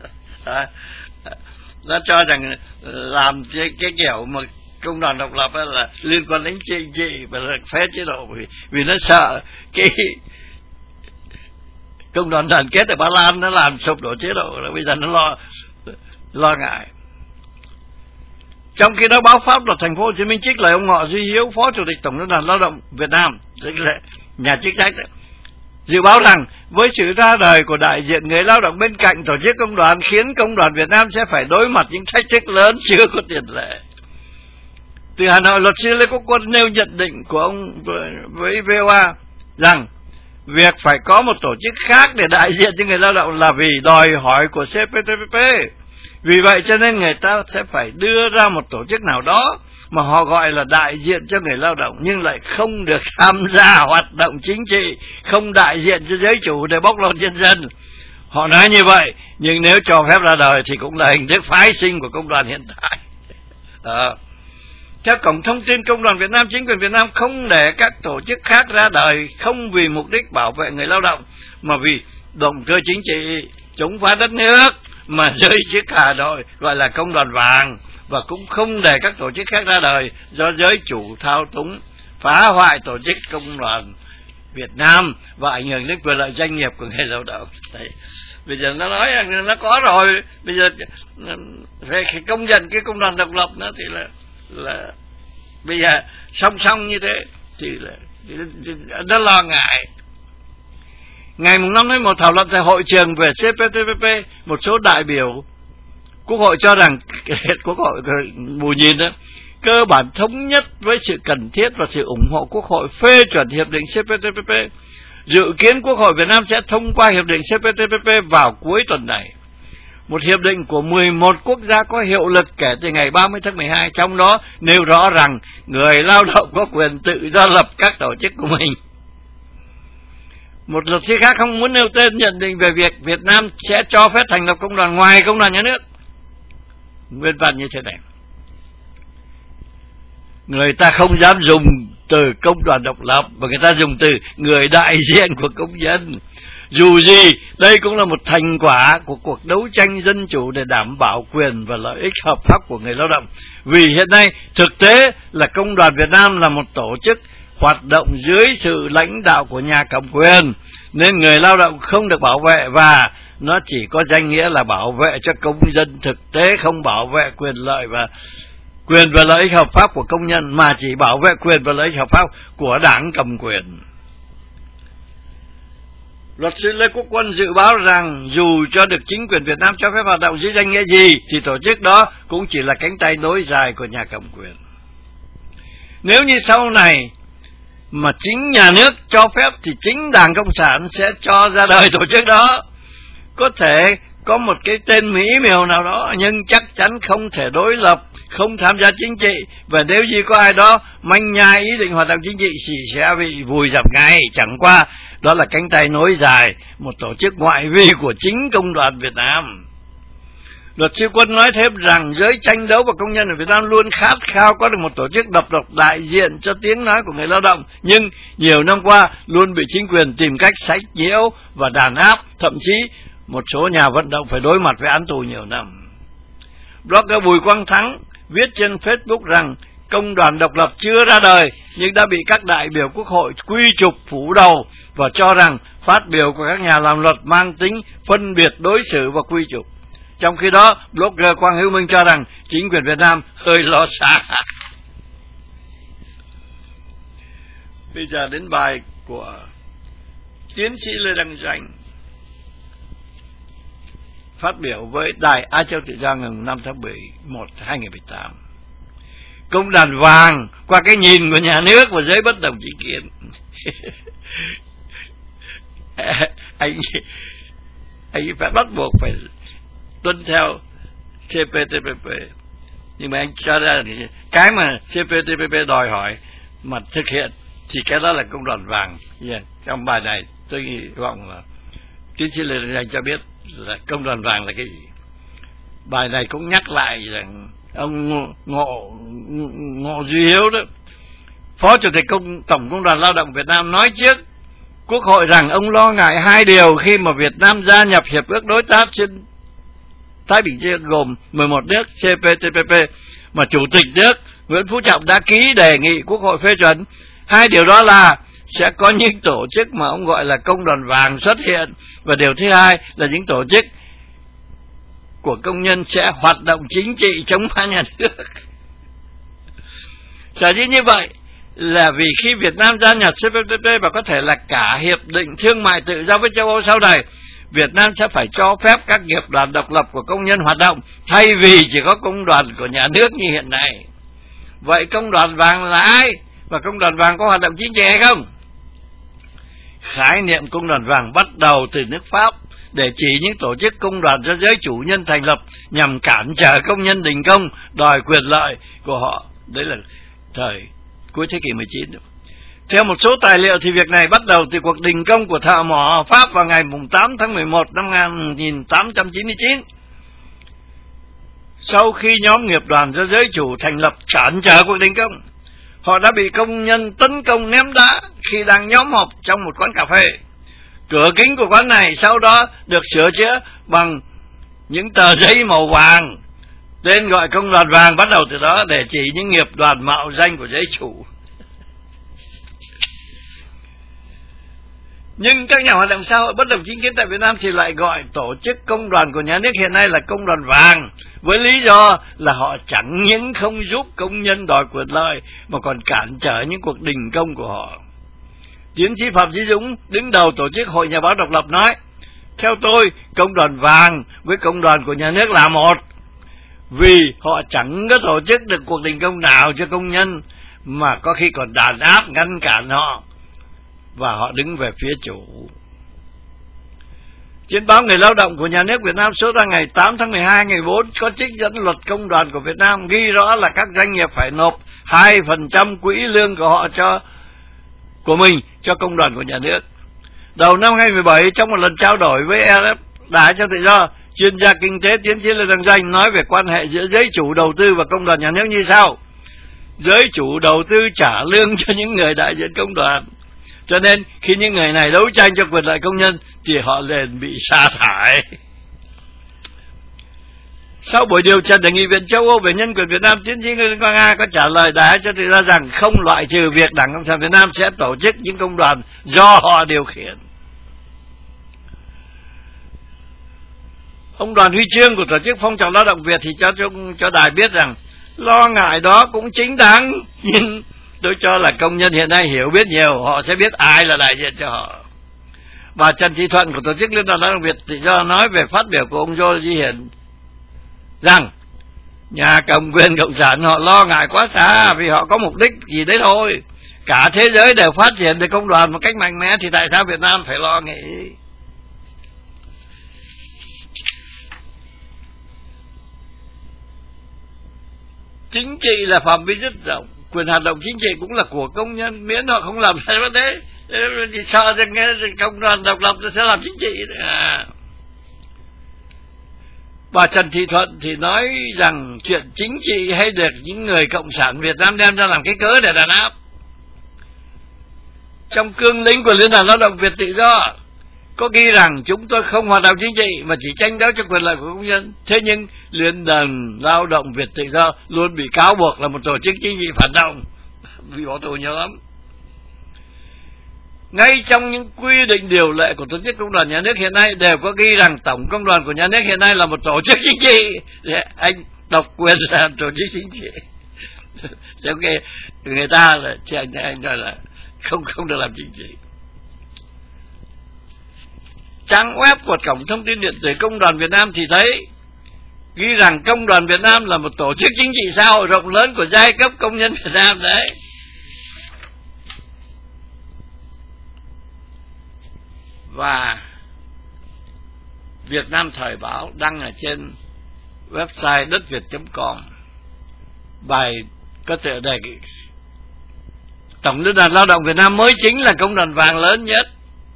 Nó cho rằng làm cái kiểu mà công đoàn độc lập là liên quan đến chính trị và là phế chế độ, vì nó sợ cái công đoàn đoàn kết ở Ba Lan nó làm sụp đổ chế độ, là bây giờ nó lo ngại. Trong khi đó, báo Pháp luật Thành phố Hồ Chí Minh trích lời ông Ngọ Duy Hiếu, Phó Chủ tịch Tổng Liên đoàn Lao động Việt Nam, tức là nhà chức trách, dự báo rằng với sự ra đời của đại diện người lao động bên cạnh tổ chức công đoàn khiến công đoàn Việt Nam sẽ phải đối mặt những thách thức lớn chưa có tiền lệ. Từ Hà Nội, luật sư Lê Quốc Quân nêu nhận định của ông với VOA rằng việc phải có một tổ chức khác để đại diện cho người lao động là vì đòi hỏi của CPTPP. Vì vậy cho nên người ta sẽ phải đưa ra một tổ chức nào đó mà họ gọi là đại diện cho người lao động, nhưng lại không được tham gia hoạt động chính trị, không đại diện cho giới chủ để bóc lột nhân dân. Họ nói như vậy, nhưng nếu cho phép ra đời thì cũng là hình thức phái sinh của công đoàn hiện tại. Theo Cổng Thông tin Công đoàn Việt Nam, chính quyền Việt Nam không để các tổ chức khác ra đời, không vì mục đích bảo vệ người lao động, mà vì động cơ chính trị chống phá đất nước mà giới chức Hà Nội gọi là công đoàn vàng, và cũng không để các tổ chức khác ra đời do giới chủ thao túng, phá hoại tổ chức công đoàn Việt Nam và ảnh hưởng đến quyền lợi doanh nghiệp của người lao động. Đấy. Bây giờ nó nói rằng nó có rồi, bây giờ về công nhận cái công đoàn độc lập nữa thì là bây giờ song song như thế thì là nó lo ngại. Ngày 5 tháng 1 thảo luận tại hội trường về CPTPP, một số đại biểu Quốc hội cho rằng Quốc hội Bùi nhìn đó cơ bản thống nhất với sự cần thiết và sự ủng hộ Quốc hội phê chuẩn hiệp định CPTPP. Dự kiến Quốc hội Việt Nam sẽ thông qua hiệp định CPTPP vào cuối tuần này. Một hiệp định của 11 quốc gia có hiệu lực kể từ ngày 30 tháng 12, trong đó nêu rõ rằng người lao động có quyền tự do lập các tổ chức của mình. Một luật sư khác không muốn nêu tên nhận định về việc Việt Nam sẽ cho phép thành lập công đoàn ngoài công đoàn nhà nước. Nguyên văn như thế này: người ta không dám dùng từ công đoàn độc lập, và người ta dùng từ người đại diện của công dân. Dù gì, đây cũng là một thành quả của cuộc đấu tranh dân chủ để đảm bảo quyền và lợi ích hợp pháp của người lao động. Vì hiện nay, thực tế là Công đoàn Việt Nam là một tổ chức hoạt động dưới sự lãnh đạo của nhà cầm quyền, nên người lao động không được bảo vệ, và nó chỉ có danh nghĩa là bảo vệ cho công dân, thực tế không bảo vệ quyền và lợi ích hợp pháp của công nhân, mà chỉ bảo vệ quyền và lợi ích hợp pháp của đảng cầm quyền. Luật sư Lê Quốc Quân dự báo rằng dù cho được chính quyền Việt Nam cho phép hoạt động dưới danh nghĩa gì thì tổ chức đó cũng chỉ là cánh tay nối dài của nhà cầm quyền. Nếu như sau này mà chính nhà nước cho phép thì chính Đảng Cộng sản sẽ cho ra đời tổ chức đó. Có thể có một cái tên mỹ miều nào đó, nhưng chắc chắn không thể đối lập, không tham gia chính trị, và nếu như có ai đó manh nha ý định hoạt động chính trị thì sẽ bị vùi dập ngay. Chẳng qua đó là cánh tay nối dài, một tổ chức ngoại vi của chính Công đoàn Việt Nam. Luật sư Quân nói thêm rằng giới tranh đấu và công nhân ở Việt Nam luôn khát khao có được một tổ chức độc lập đại diện cho tiếng nói của người lao động, nhưng nhiều năm qua luôn bị chính quyền tìm cách sách nhiễu và đàn áp, thậm chí một số nhà vận động phải đối mặt với án tù nhiều năm. Blogger Bùi Quang Thắng viết trên Facebook rằng công đoàn độc lập chưa ra đời nhưng đã bị các đại biểu Quốc hội quy chụp phủ đầu, và cho rằng phát biểu của các nhà làm luật mang tính phân biệt đối xử và quy chụp. Trong khi đó, blogger Quang Hữu Minh cho rằng chính quyền Việt Nam hơi lo xa. Bây giờ đến bài của tiến sĩ Lê Đăng Doanh phát biểu với Đài Á Châu Tự Do ngày 5 tháng 11, 2018. Công đoàn vàng qua cái nhìn của nhà nước và giới bất đồng chính kiến. anh phải bắt buộc phải tuân theo CPTPP, nhưng mà anh cho ra cái mà CPTPP đòi hỏi mà thực hiện thì cái đó là công đoàn vàng. Trong bài này tôi hy vọng là tiến sĩ Lê Đăng Doanh cho biết là công đoàn vàng là cái gì. Bài này cũng nhắc lại rằng ông Ngô Duy Hiếu đó, Phó Chủ tịch Tổng Công đoàn Lao động Việt Nam, nói trước Quốc hội rằng ông lo ngại hai điều khi mà Việt Nam gia nhập Hiệp ước Đối tác trên Thái Bình Dương gồm 11 nước CPTPP mà Chủ tịch nước Nguyễn Phú Trọng đã ký đề nghị Quốc hội phê chuẩn. Hai điều đó là sẽ có những tổ chức mà ông gọi là công đoàn vàng xuất hiện, và điều thứ hai là những tổ chức của công nhân sẽ hoạt động chính trị chống phá nhà nước. Sở dĩ như vậy là vì khi Việt Nam gia nhập CPTPP và có thể là cả hiệp định thương mại tự do với châu Âu sau này, Việt Nam sẽ phải cho phép các nghiệp đoàn độc lập của công nhân hoạt động thay vì chỉ có công đoàn của nhà nước như hiện nay. Vậy công đoàn vàng là ai? Và công đoàn vàng có hoạt động chính trị hay không? Khái niệm công đoàn vàng bắt đầu từ nước Pháp để chỉ những tổ chức công đoàn do giới chủ nhân thành lập nhằm cản trở công nhân đình công đòi quyền lợi của họ. Đấy là thời cuối thế kỷ 19. Theo một số tài liệu thì việc này bắt đầu từ cuộc đình công của thợ mỏ Pháp vào ngày 8 tháng 11 năm 1899. Sau khi nhóm nghiệp đoàn do giới chủ thành lập cản trở cuộc đình công, họ đã bị công nhân tấn công ném đá khi đang nhóm họp trong một quán cà phê. Cửa kính của quán này sau đó được sửa chữa bằng những tờ giấy màu vàng. Tên gọi công đoàn vàng bắt đầu từ đó để chỉ những nghiệp đoàn mạo danh của giới chủ. Nhưng các nhà hoạt động xã hội bất đồng chính kiến tại Việt Nam thì lại gọi tổ chức công đoàn của nhà nước hiện nay là công đoàn vàng, với lý do là họ chẳng những không giúp công nhân đòi quyền lợi mà còn cản trở những cuộc đình công của họ. Tiến sĩ Phạm Chí Dũng, đứng đầu tổ chức Hội Nhà báo độc lập nói, theo tôi, công đoàn vàng với công đoàn của nhà nước là một, vì họ chẳng có tổ chức được cuộc đình công nào cho công nhân, mà có khi còn đàn áp ngăn cản họ, và họ đứng về phía chủ. Trên báo Người Lao động của nhà nước Việt Nam số ra ngày 8 tháng 12 ngày 4 có trích dẫn luật công đoàn của Việt Nam ghi rõ là các doanh nghiệp phải nộp 2% quỹ lương của họ của mình cho công đoàn của nhà nước. Đầu năm 2017, trong một lần trao đổi với RF Đài Cho Tự Do, chuyên gia kinh tế tiến sĩ Lê Đăng Doanh nói về quan hệ giữa giới chủ đầu tư và công đoàn nhà nước như sau: giới chủ đầu tư trả lương cho những người đại diện công đoàn, cho nên khi những người này đấu tranh cho quyền lợi công nhân thì họ liền bị sa thải. Sau buổi điều trần đề nghị viện châu Âu về nhân quyền Việt Nam, tiến sĩ Nguyễn Quang A có trả lời Đài Cho Tự Do rằng không loại trừ việc Đảng Cộng sản Việt Nam sẽ tổ chức những công đoàn do họ điều khiển. Ông Đoàn Huy Chương của Tổ chức Phong trào Lao động Việt thì cho Đài biết rằng lo ngại đó cũng chính đáng, nhưng tôi cho là công nhân hiện nay hiểu biết nhiều, họ sẽ biết ai là đại diện cho họ. Bà Trần Thị Thuận của Tổ chức Liên đoàn Lao động Việt Tự do nói về phát biểu của ông Joe Di Hiển rằng nhà cầm quyền cộng sản họ lo ngại quá xa vì họ có mục đích gì đấy thôi. Cả thế giới đều phát triển được công đoàn một cách mạnh mẽ thì tại sao Việt Nam phải lo nghĩ? Chính trị là phạm vi rất rộng, quyền hoạt động chính trị cũng là của công nhân, miễn họ không làm sai vấn đề. Chỉ sợ rằng công đoàn độc lập sẽ làm chính trị. Bà Trần Thị Thuận thì nói rằng chuyện chính trị hay được những người cộng sản Việt Nam đem ra làm cái cớ để đàn áp. Trong cương lĩnh của Liên đoàn Lao động Việt Tự do có ghi rằng chúng tôi không hoạt động chính trị mà chỉ tranh đấu cho quyền lợi của công nhân. Thế nhưng Liên đoàn Lao động Việt Tự do luôn bị cáo buộc là một tổ chức chính trị phản động, bị bỏ tù nhiều lắm. Ngay trong những quy định điều lệ của tổ chức công đoàn nhà nước hiện nay đều có ghi rằng tổng công đoàn của nhà nước hiện nay là một tổ chức chính trị. Anh độc quyền là tổ chức chính trị. Giống như người ta là anh nói là không được làm chính trị. Trang web của Cổng Thông tin Điện tử Công đoàn Việt Nam thì thấy ghi rằng Công đoàn Việt Nam là một tổ chức chính trị xã hội rộng lớn của giai cấp công nhân Việt Nam đấy. Và Việt Nam Thời báo đăng ở trên website đấtviet.com bài có tựa đề Tổng Liên đoàn Lao động Việt Nam mới chính là công đoàn vàng lớn nhất.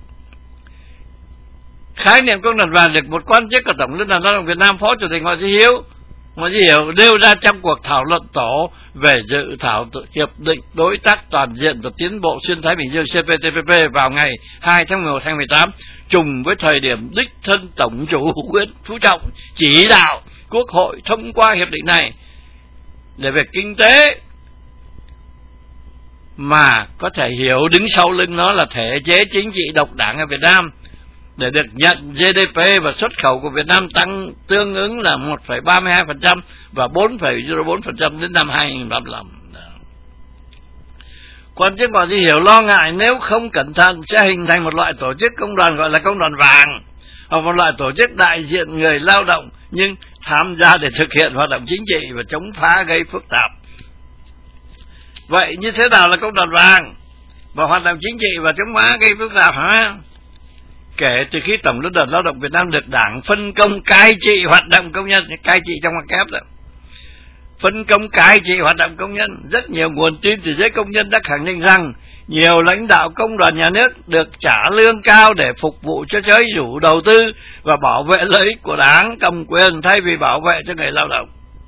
Khái niệm công đoàn vàng được một quan chức của Tổng Liên đoàn Lao động Việt Nam, Phó Chủ tịch Ngô Chí Hiểu nêu ra trong cuộc thảo luận tổ về dự thảo hiệp định đối tác toàn diện và tiến bộ xuyên Thái Bình Dương CPTPP vào ngày 2 tháng 11 tháng 18, trùng với thời điểm đích thân Tổng chủ Nguyễn Phú Trọng chỉ đạo Quốc hội thông qua hiệp định này để về kinh tế mà có thể hiểu đứng sau lưng nó là thể chế chính trị độc đảng ở Việt Nam để được nhận GDP và xuất khẩu của Việt Nam tăng tương ứng là 1,32% và 4,04% đến năm 2025. Quan chức Ngô Chí Hiểu lo ngại nếu không cẩn thận sẽ hình thành một loại tổ chức công đoàn gọi là công đoàn vàng, hoặc một loại tổ chức đại diện người lao động nhưng tham gia để thực hiện hoạt động chính trị và chống phá gây phức tạp. Vậy như thế nào là công đoàn vàng và hoạt động chính trị và chống phá gây phức tạp hả? Kể từ khi Tổng Liên đoàn Lao động Việt Nam được Đảng phân công cai trị hoạt động công nhân, cai trị trong ngoặc kép đó, phân công cai trị hoạt động công nhân, rất nhiều nguồn tin từ giới công nhân đã khẳng định rằng nhiều lãnh đạo công đoàn nhà nước được trả lương cao để phục vụ cho giới chủ đầu tư và bảo vệ lợi ích của Đảng cầm quyền thay vì bảo vệ cho người lao động.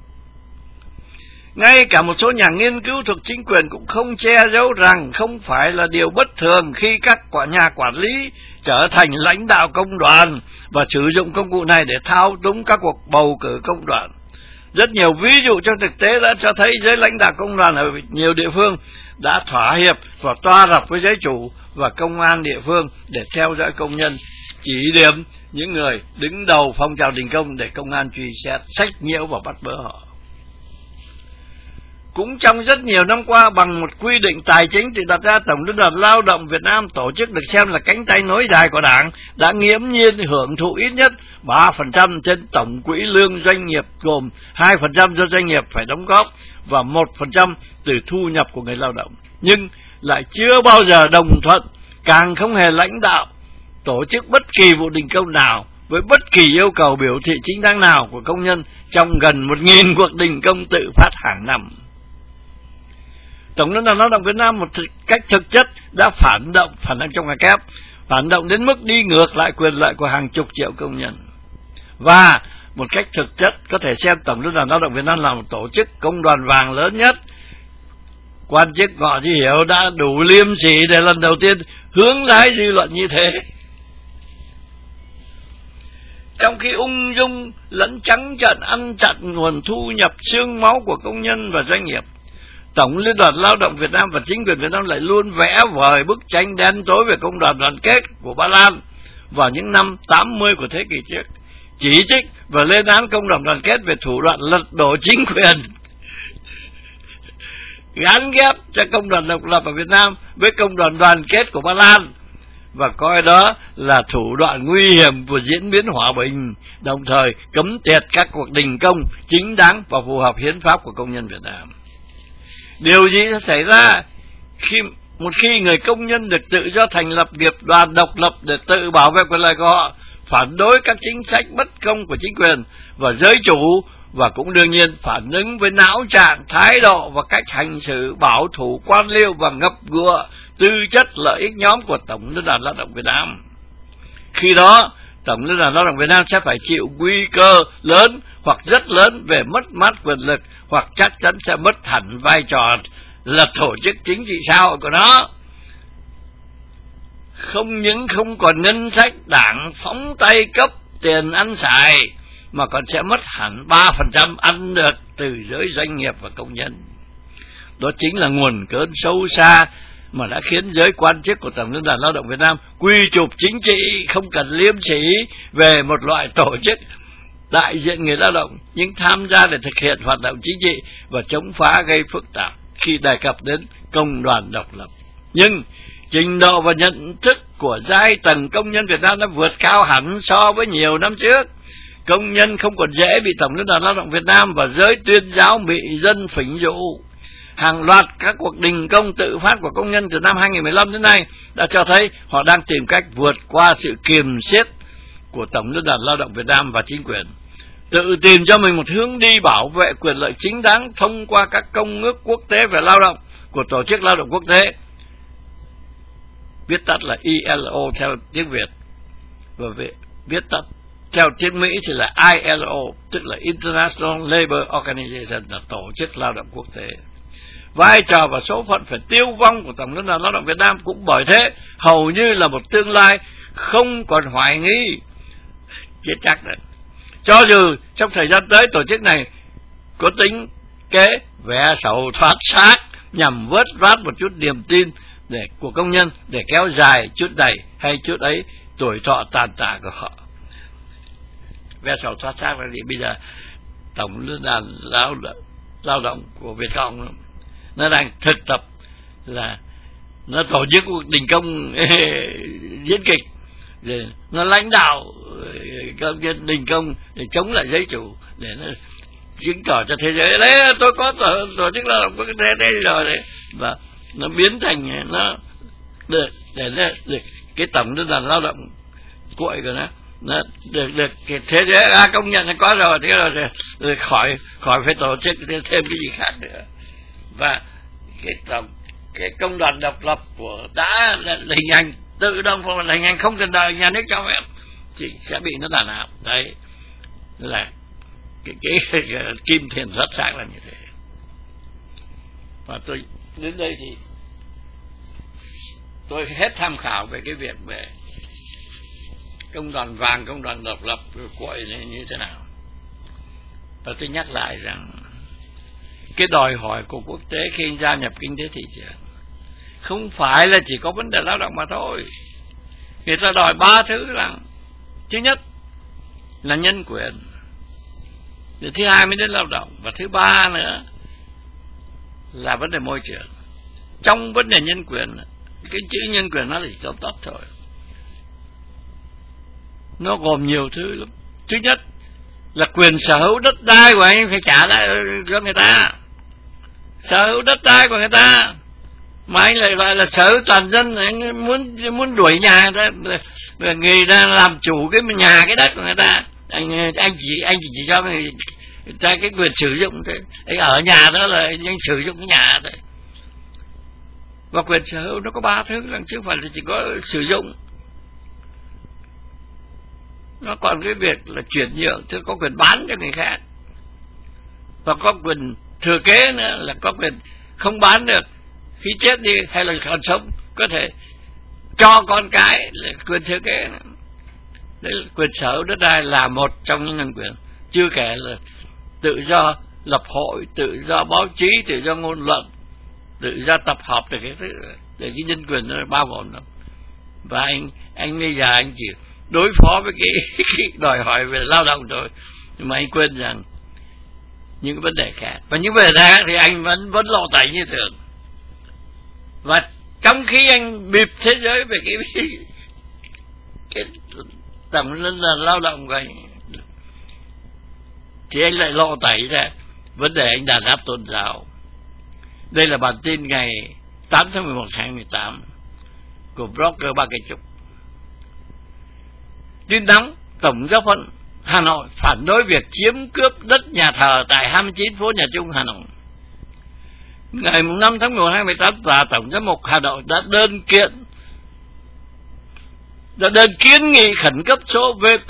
Ngay cả một số nhà nghiên cứu thuộc chính quyền cũng không che giấu rằng không phải là điều bất thường khi các nhà quản lý trở thành lãnh đạo công đoàn và sử dụng công cụ này để thao túng các cuộc bầu cử công đoàn. Rất nhiều ví dụ trong thực tế đã cho thấy giới lãnh đạo công đoàn ở nhiều địa phương đã thỏa hiệp và toa rập với giới chủ và công an địa phương để theo dõi công nhân, chỉ điểm những người đứng đầu phong trào đình công để công an truy xét, sách nhiễu và bắt bớ họ. Cũng trong rất nhiều năm qua, bằng một quy định tài chính thì đặt ra, Tổng Liên đoàn Lao động Việt Nam, tổ chức được xem là cánh tay nối dài của Đảng, đã nghiễm nhiên hưởng thụ ít nhất 3% trên tổng quỹ lương doanh nghiệp, gồm 2% do doanh nghiệp phải đóng góp và 1% từ thu nhập của người lao động. Nhưng lại chưa bao giờ đồng thuận, càng không hề lãnh đạo tổ chức bất kỳ vụ đình công nào với bất kỳ yêu cầu biểu thị chính đáng nào của công nhân trong gần 1.000 cuộc đình công tự phát hàng năm. Tổng Liên đoàn Lao động Việt Nam một cách thực chất đã phản động trong ngoặc kép, phản động đến mức đi ngược lại quyền lợi của hàng chục triệu công nhân. Và một cách thực chất có thể xem Tổng Liên đoàn Lao động Việt Nam là một tổ chức công đoàn vàng lớn nhất. Quan chức Ngô Chí Hiểu đã đủ liêm sỉ để lần đầu tiên hướng lái dư luận như thế. Trong khi ung dung lẫn trắng trợn ăn chặn nguồn thu nhập xương máu của công nhân và doanh nghiệp, Tổng Liên đoàn Lao động Việt Nam và chính quyền Việt Nam lại luôn vẽ vời bức tranh đen tối về công đoàn đoàn kết của Ba Lan vào những năm 80 của thế kỷ trước, chỉ trích và lên án công đoàn đoàn kết về thủ đoạn lật đổ chính quyền, gán ghép cho công đoàn độc lập ở Việt Nam với công đoàn đoàn kết của Ba Lan, và coi đó là thủ đoạn nguy hiểm của diễn biến hòa bình, đồng thời cấm tiệt các cuộc đình công chính đáng và phù hợp hiến pháp của công nhân Việt Nam. Điều gì sẽ xảy ra một khi người công nhân được tự do thành lập nghiệp đoàn độc lập để tự bảo vệ quyền lợi của họ, phản đối các chính sách bất công của chính quyền và giới chủ, và cũng đương nhiên phản ứng với não trạng, thái độ và cách hành xử bảo thủ, quan liêu và ngập ngụa tư chất lợi ích nhóm của Tổng Liên đoàn Lao động Việt Nam. Khi đó, Tổng Liên đoàn Lao động Việt Nam sẽ phải chịu nguy cơ lớn hoặc rất lớn về mất mát quyền lực, hoặc chắc chắn sẽ mất hẳn vai trò là tổ chức chính trị xã hội của nó. Không những không còn ngân sách đảng phóng tay cấp tiền ăn xài, mà còn sẽ mất hẳn 3% ăn được từ giới doanh nghiệp và công nhân. Đó chính là nguồn cơn sâu xa mà đã khiến giới quan chức của Tổng Liên đoàn Lao động Việt Nam quy chụp chính trị không cần liêm sỉ về một loại tổ chức đại diện người lao động, nhưng tham gia để thực hiện hoạt động chính trị và chống phá gây phức tạp khi đề cập đến công đoàn độc lập. Nhưng trình độ và nhận thức của giai tầng công nhân Việt Nam đã vượt cao hẳn so với nhiều năm trước. Công nhân không còn dễ bị Tổng Liên đoàn Lao động Việt Nam và giới tuyên giáo bị dân phỉnh dụ. Hàng loạt các cuộc đình công tự phát của công nhân từ năm 2015 đến nay đã cho thấy họ đang tìm cách vượt qua sự kiềm siết của Tổng Liên đoàn Lao động Việt Nam và chính quyền, tự tìm cho mình một hướng đi bảo vệ quyền lợi chính đáng thông qua các công ước quốc tế về lao động của Tổ chức Lao động Quốc tế, viết tắt là ILO theo tiếng Việt, và viết tắt theo tiếng Mỹ thì là ILO, tức là International Labour Organization, là Tổ chức Lao động Quốc tế. Vai trò và số phận phải tiêu vong của Tổng Liên đoàn Lao động Việt Nam cũng bởi thế hầu như là một tương lai không còn hoài nghi, chết chắc đấy. Cho dù trong thời gian tới tổ chức này có tính kế vẽ sầu thoát xác nhằm vớt vát một chút niềm tin của công nhân để kéo dài chút này hay chút ấy tuổi thọ tàn tạ của họ. Vẽ sầu thoát xác là gì? Bây giờ Tổng Liên đoàn Lao động của Việt Cộng nó đang thực tập là nó tổ chức cuộc đình công diễn kịch, rồi nó lãnh đạo công nhân đình công để chống lại giới chủ, để nó chứng tỏ cho thế giới đấy tôi có tổ chức lao động quốc tế đây rồi đấy, và nó biến thành nó được để cái Tổng Liên đoàn Lao động cuội của nó được cái thế giới công nhận nó có rồi, thế rồi khỏi phải tổ chức thêm cái gì khác nữa. Và cái công đoàn độc lập của đã hình thành tự động phong hình thành không cần đợi nhà nước cho phép thì sẽ bị nó đàn áp. Đấy là cái kim thiền rất sáng là như thế. Và tôi đến đây thì tôi hết tham khảo về cái việc về công đoàn vàng, công đoàn độc lập cuội như thế nào. Và tôi nhắc lại rằng cái đòi hỏi của quốc tế khi gia nhập kinh tế thị trường không phải là chỉ có vấn đề lao động mà thôi. Người ta đòi 3 thứ là: thứ nhất là nhân quyền, thứ hai mới đến lao động, và thứ ba nữa là vấn đề môi trường. Trong vấn đề nhân quyền, cái chữ nhân quyền nó chỉ tóm tắt thôi, nó gồm nhiều thứ lắm. Thứ nhất là quyền sở hữu đất đai của anh phải trả lại cho người ta, sở hữu đất đai của người ta. Mà anh lại gọi là sở hữu toàn dân, anh muốn đuổi nhà người ta, người ta làm chủ cái nhà cái đất của người ta, anh chỉ cho người ta cái quyền sử dụng thôi. Anh ở nhà đó là anh sử dụng cái nhà thôi. Và quyền sở hữu nó có 3 thứ, chứ không phải là chỉ có sử dụng. Nó còn cái việc là chuyển nhượng, thì có quyền bán cho người khác, và có quyền thừa kế nữa là có quyền không bán được, khi chết đi hay là còn sống có thể cho con cái là quyền thừa kế nữa. Đấy là quyền sở hữu đất đai là một trong những nhân quyền. Chưa kể là tự do lập hội, tự do báo chí, tự do ngôn luận, tự do tập hợp, từ cái thứ, từ cái nhân quyền nó bao gồm đó. Và anh bây giờ anh chỉ đối phó với cái đòi hỏi về lao động thôi, nhưng mà anh quên rằng những vấn đề khác, và những vấn đề khác thì anh vẫn lộ tẩy như thường. Và trong khi anh bịp thế giới về Tổng Liên đoàn Lao động của anh, thì anh lại lộ tẩy ra vấn đề anh đàn áp tôn giáo. Đây là bản tin ngày 8 tháng 11 2018 của blogger Ba Cây Trúc. Tin nóng: Tổng giáo phận Hà Nội phản đối việc chiếm cướp đất nhà thờ tại 29 phố Nhà Trung, Hà Nội. Ngày 5 tháng 11 2018, Tòa Tổng giám mục Hà Nội đã đơn kiến nghị khẩn cấp số VP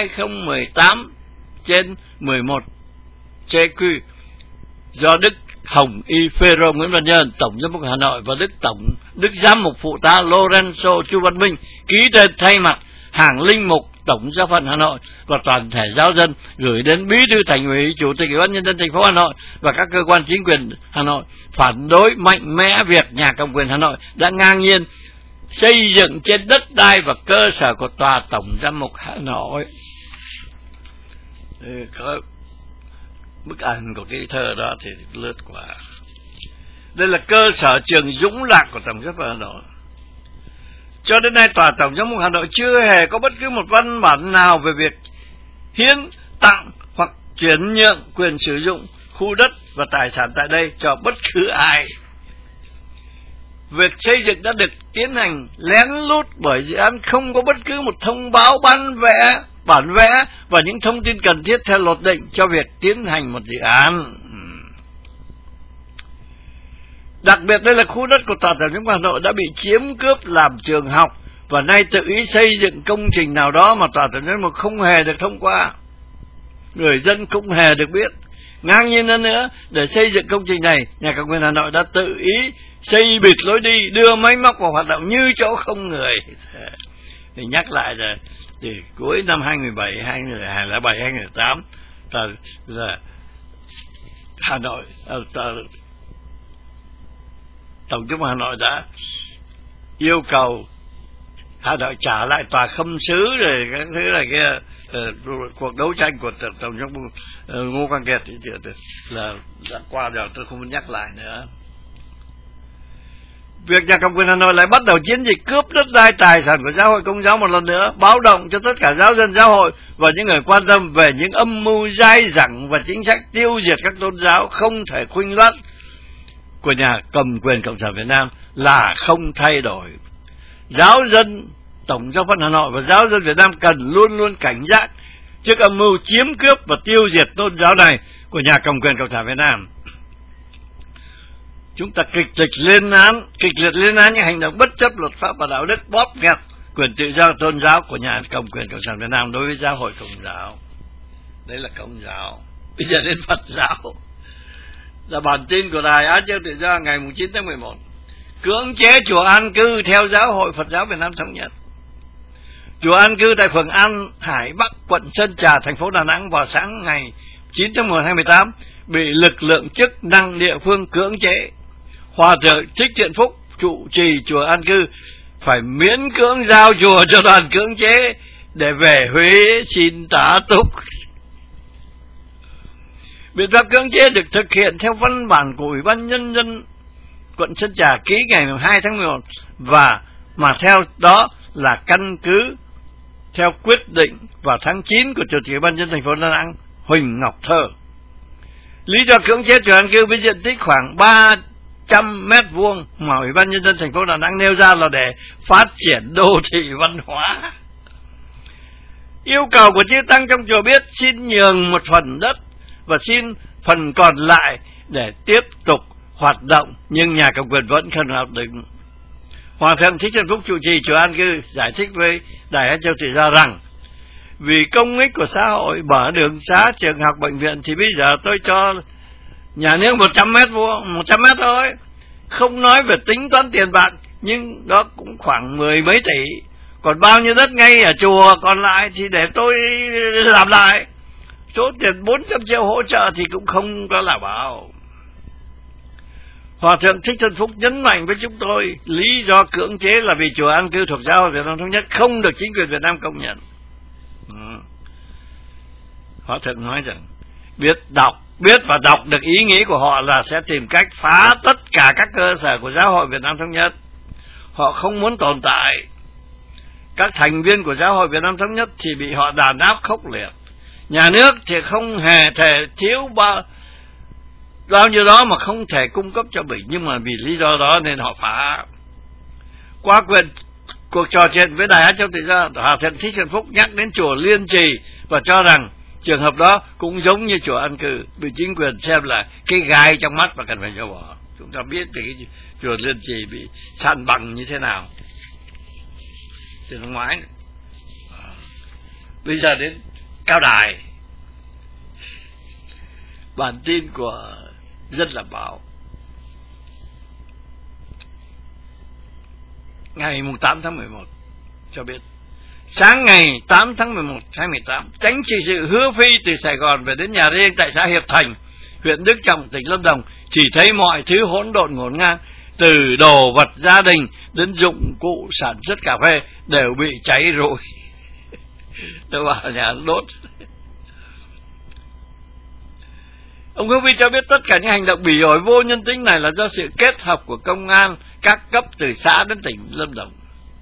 2018/11 CQ do Đức Hồng Y Phêrô Nguyễn Văn Nhân, Tổng giám mục Hà Nội, và Đức giám mục phụ tá Lorenzo Chu Văn Minh ký tên thay mặt hàng linh mục Tổng giáo phận Hà Nội và toàn thể giáo dân gửi đến Bí thư Thành ủy, Chủ tịch Ủy ban Nhân dân thành phố Hà Nội và các cơ quan chính quyền Hà Nội phản đối mạnh mẽ việc nhà cầm quyền Hà Nội đã ngang nhiên xây dựng trên đất đai và cơ sở của Tòa Tổng giám mục Hà Nội. Có bức ảnh của cái thơ đó thì lướt qua. Đây là cơ sở trường Dũng Lạc của Tổng giám mục Hà Nội. Cho đến nay, Tòa Tổng giám mục Hà Nội chưa hề có bất cứ một văn bản nào về việc hiến tặng hoặc chuyển nhượng quyền sử dụng khu đất và tài sản tại đây cho bất cứ ai. Việc xây dựng đã được tiến hành lén lút bởi dự án không có bất cứ một thông báo bản vẽ và những thông tin cần thiết theo luật định cho việc tiến hành một dự án. Đặc biệt đây là khu đất của Tòa Tổng giám mục Hà Nội đã bị chiếm cướp làm trường học và nay tự ý xây dựng công trình nào đó mà Tòa Tổng giám mục không hề được thông qua, người dân không hề được biết. Ngang nhiên hơn nữa, để xây dựng công trình này, nhà cầm quyền Hà Nội đã tự ý xây bịt lối đi, đưa máy móc vào hoạt động như chỗ không người. Thì nhắc lại rồi, thì cuối năm 2017, 2007, 2008 là Hà Nội, Tổng giám mục Hà Nội đã yêu cầu Hà Nội trả lại tòa khâm sứ rồi các thứ này kia. Cuộc đấu tranh của Tổng giám mục Ngô Quang Kiệt thì là đã qua rồi, tôi không muốn nhắc lại nữa. Việc nhà cầm quyền Hà Nội lại bắt đầu chiến dịch cướp đất đai tài sản của giáo hội Công giáo một lần nữa, báo động cho tất cả giáo dân giáo hội và những người quan tâm về những âm mưu dai dẳng và chính sách tiêu diệt các tôn giáo không thể khuỵu loát của nhà cầm quyền Cộng sản Việt Nam là không thay đổi. Giáo dân Tổng giáo phận Hà Nội và giáo dân Việt Nam cần luôn luôn cảnh giác trước âm mưu chiếm cướp và tiêu diệt tôn giáo này của nhà cầm quyền Cộng sản Việt Nam. Chúng ta kịch liệt lên án những hành động bất chấp luật pháp và đạo đức, bóp nghẹt quyền tự do tôn giáo của nhà cầm quyền Cộng sản Việt Nam đối với giáo hội Công giáo. Đấy là Công giáo. Bây giờ đến Phật giáo. Là bản tin của Đài Á Châu Tự Do ngày 9 tháng 11. Cưỡng chế chùa an cư theo Giáo hội Phật giáo Việt Nam Thống nhất. Chùa an cư tại phường An Hải Bắc, quận Sơn Trà, thành phố Đà Nẵng vào sáng ngày 9 tháng 11 2018 bị lực lượng chức năng địa phương cưỡng chế. Hòa thượng Thích Thiện Phúc, trụ trì chùa an cư, phải miễn cưỡng giao chùa cho đoàn cưỡng chế để về Huế xin tá túc. Biện pháp cưỡng chế được thực hiện theo văn bản của Ủy ban Nhân dân quận Sơn Trà ký ngày 2 tháng 11 mà theo đó là căn cứ theo quyết định vào tháng 9 của Chủ tịch Ủy ban Nhân dân thành phố Đà Nẵng Huỳnh Ngọc Thơ. Lý do cưỡng chế chùa an cư với diện tích khoảng 300 m² mà Ủy ban Nhân dân thành phố Đà Nẵng nêu ra là để phát triển đô thị văn hóa. Yêu cầu của chư tăng trong chùa biết xin nhường một phần đất và xin phần còn lại để tiếp tục hoạt động, nhưng nhà cầm quyền vẫn không hợp định. Hòa thượng Thích Thiện Phúc, trụ trì chùa an cư, giải thích với Đài Á Châu Tự Do rằng vì công ích của xã hội, mở đường xá, trường học, bệnh viện thì bây giờ tôi cho nhà nước 100 mét thôi. Không nói về tính toán tiền bạc, nhưng đó cũng khoảng 10 mấy tỷ. Còn bao nhiêu đất ngay ở chùa còn lại thì để tôi làm lại. Số tiền 400 triệu hỗ trợ thì cũng không có là bảo. Hòa thượng Thích Thiện Phúc nhấn mạnh với chúng tôi lý do cưỡng chế là vì chùa an cư thuộc Giáo hội Việt Nam Thống nhất không được chính quyền Việt Nam công nhận. Hòa thượng nói rằng biết và đọc được ý nghĩ của họ là sẽ tìm cách phá tất cả các cơ sở của Giáo hội Việt Nam Thống nhất. Họ không muốn tồn tại. các thành viên của Giáo hội Việt Nam Thống Nhất thì bị họ đàn áp khốc liệt. Nhà nước thì không hề thể thiếu bao nhiêu đó mà không thể cung cấp cho Bình, nhưng mà vì lý do đó nên họ phá. Qua cuộc trò chuyện với Đài Hát Châu Tự Do, Hòa Thượng Thích Trần Phúc nhắc đến chùa Liên Trì và cho rằng trường hợp đó cũng giống như chùa An Cư, bị chính quyền xem là cái gai trong mắt và cần phải cho bỏ. Chúng ta biết về cái chùa Liên Trì bị san bằng như thế nào từ năm ngoái. Bây giờ đến Cao Đài. Bản tin của Dân Làm Báo ngày 8 tháng 11 cho biết sáng ngày 8 tháng 11 2018, Chánh trị sự Hứa Phi từ Sài Gòn về đến nhà riêng tại xã Hiệp Thành, huyện Đức Trọng, tỉnh Lâm Đồng, chỉ thấy mọi thứ hỗn độn ngổn ngang, từ đồ vật gia đình đến dụng cụ sản xuất cà phê đều bị cháy rụi. Tôi vào nhà đốt. Ông Hứa Phi cho biết tất cả những hành động bỉ ổi vô nhân tính này là do sự kết hợp của công an các cấp từ xã đến tỉnh Lâm Đồng.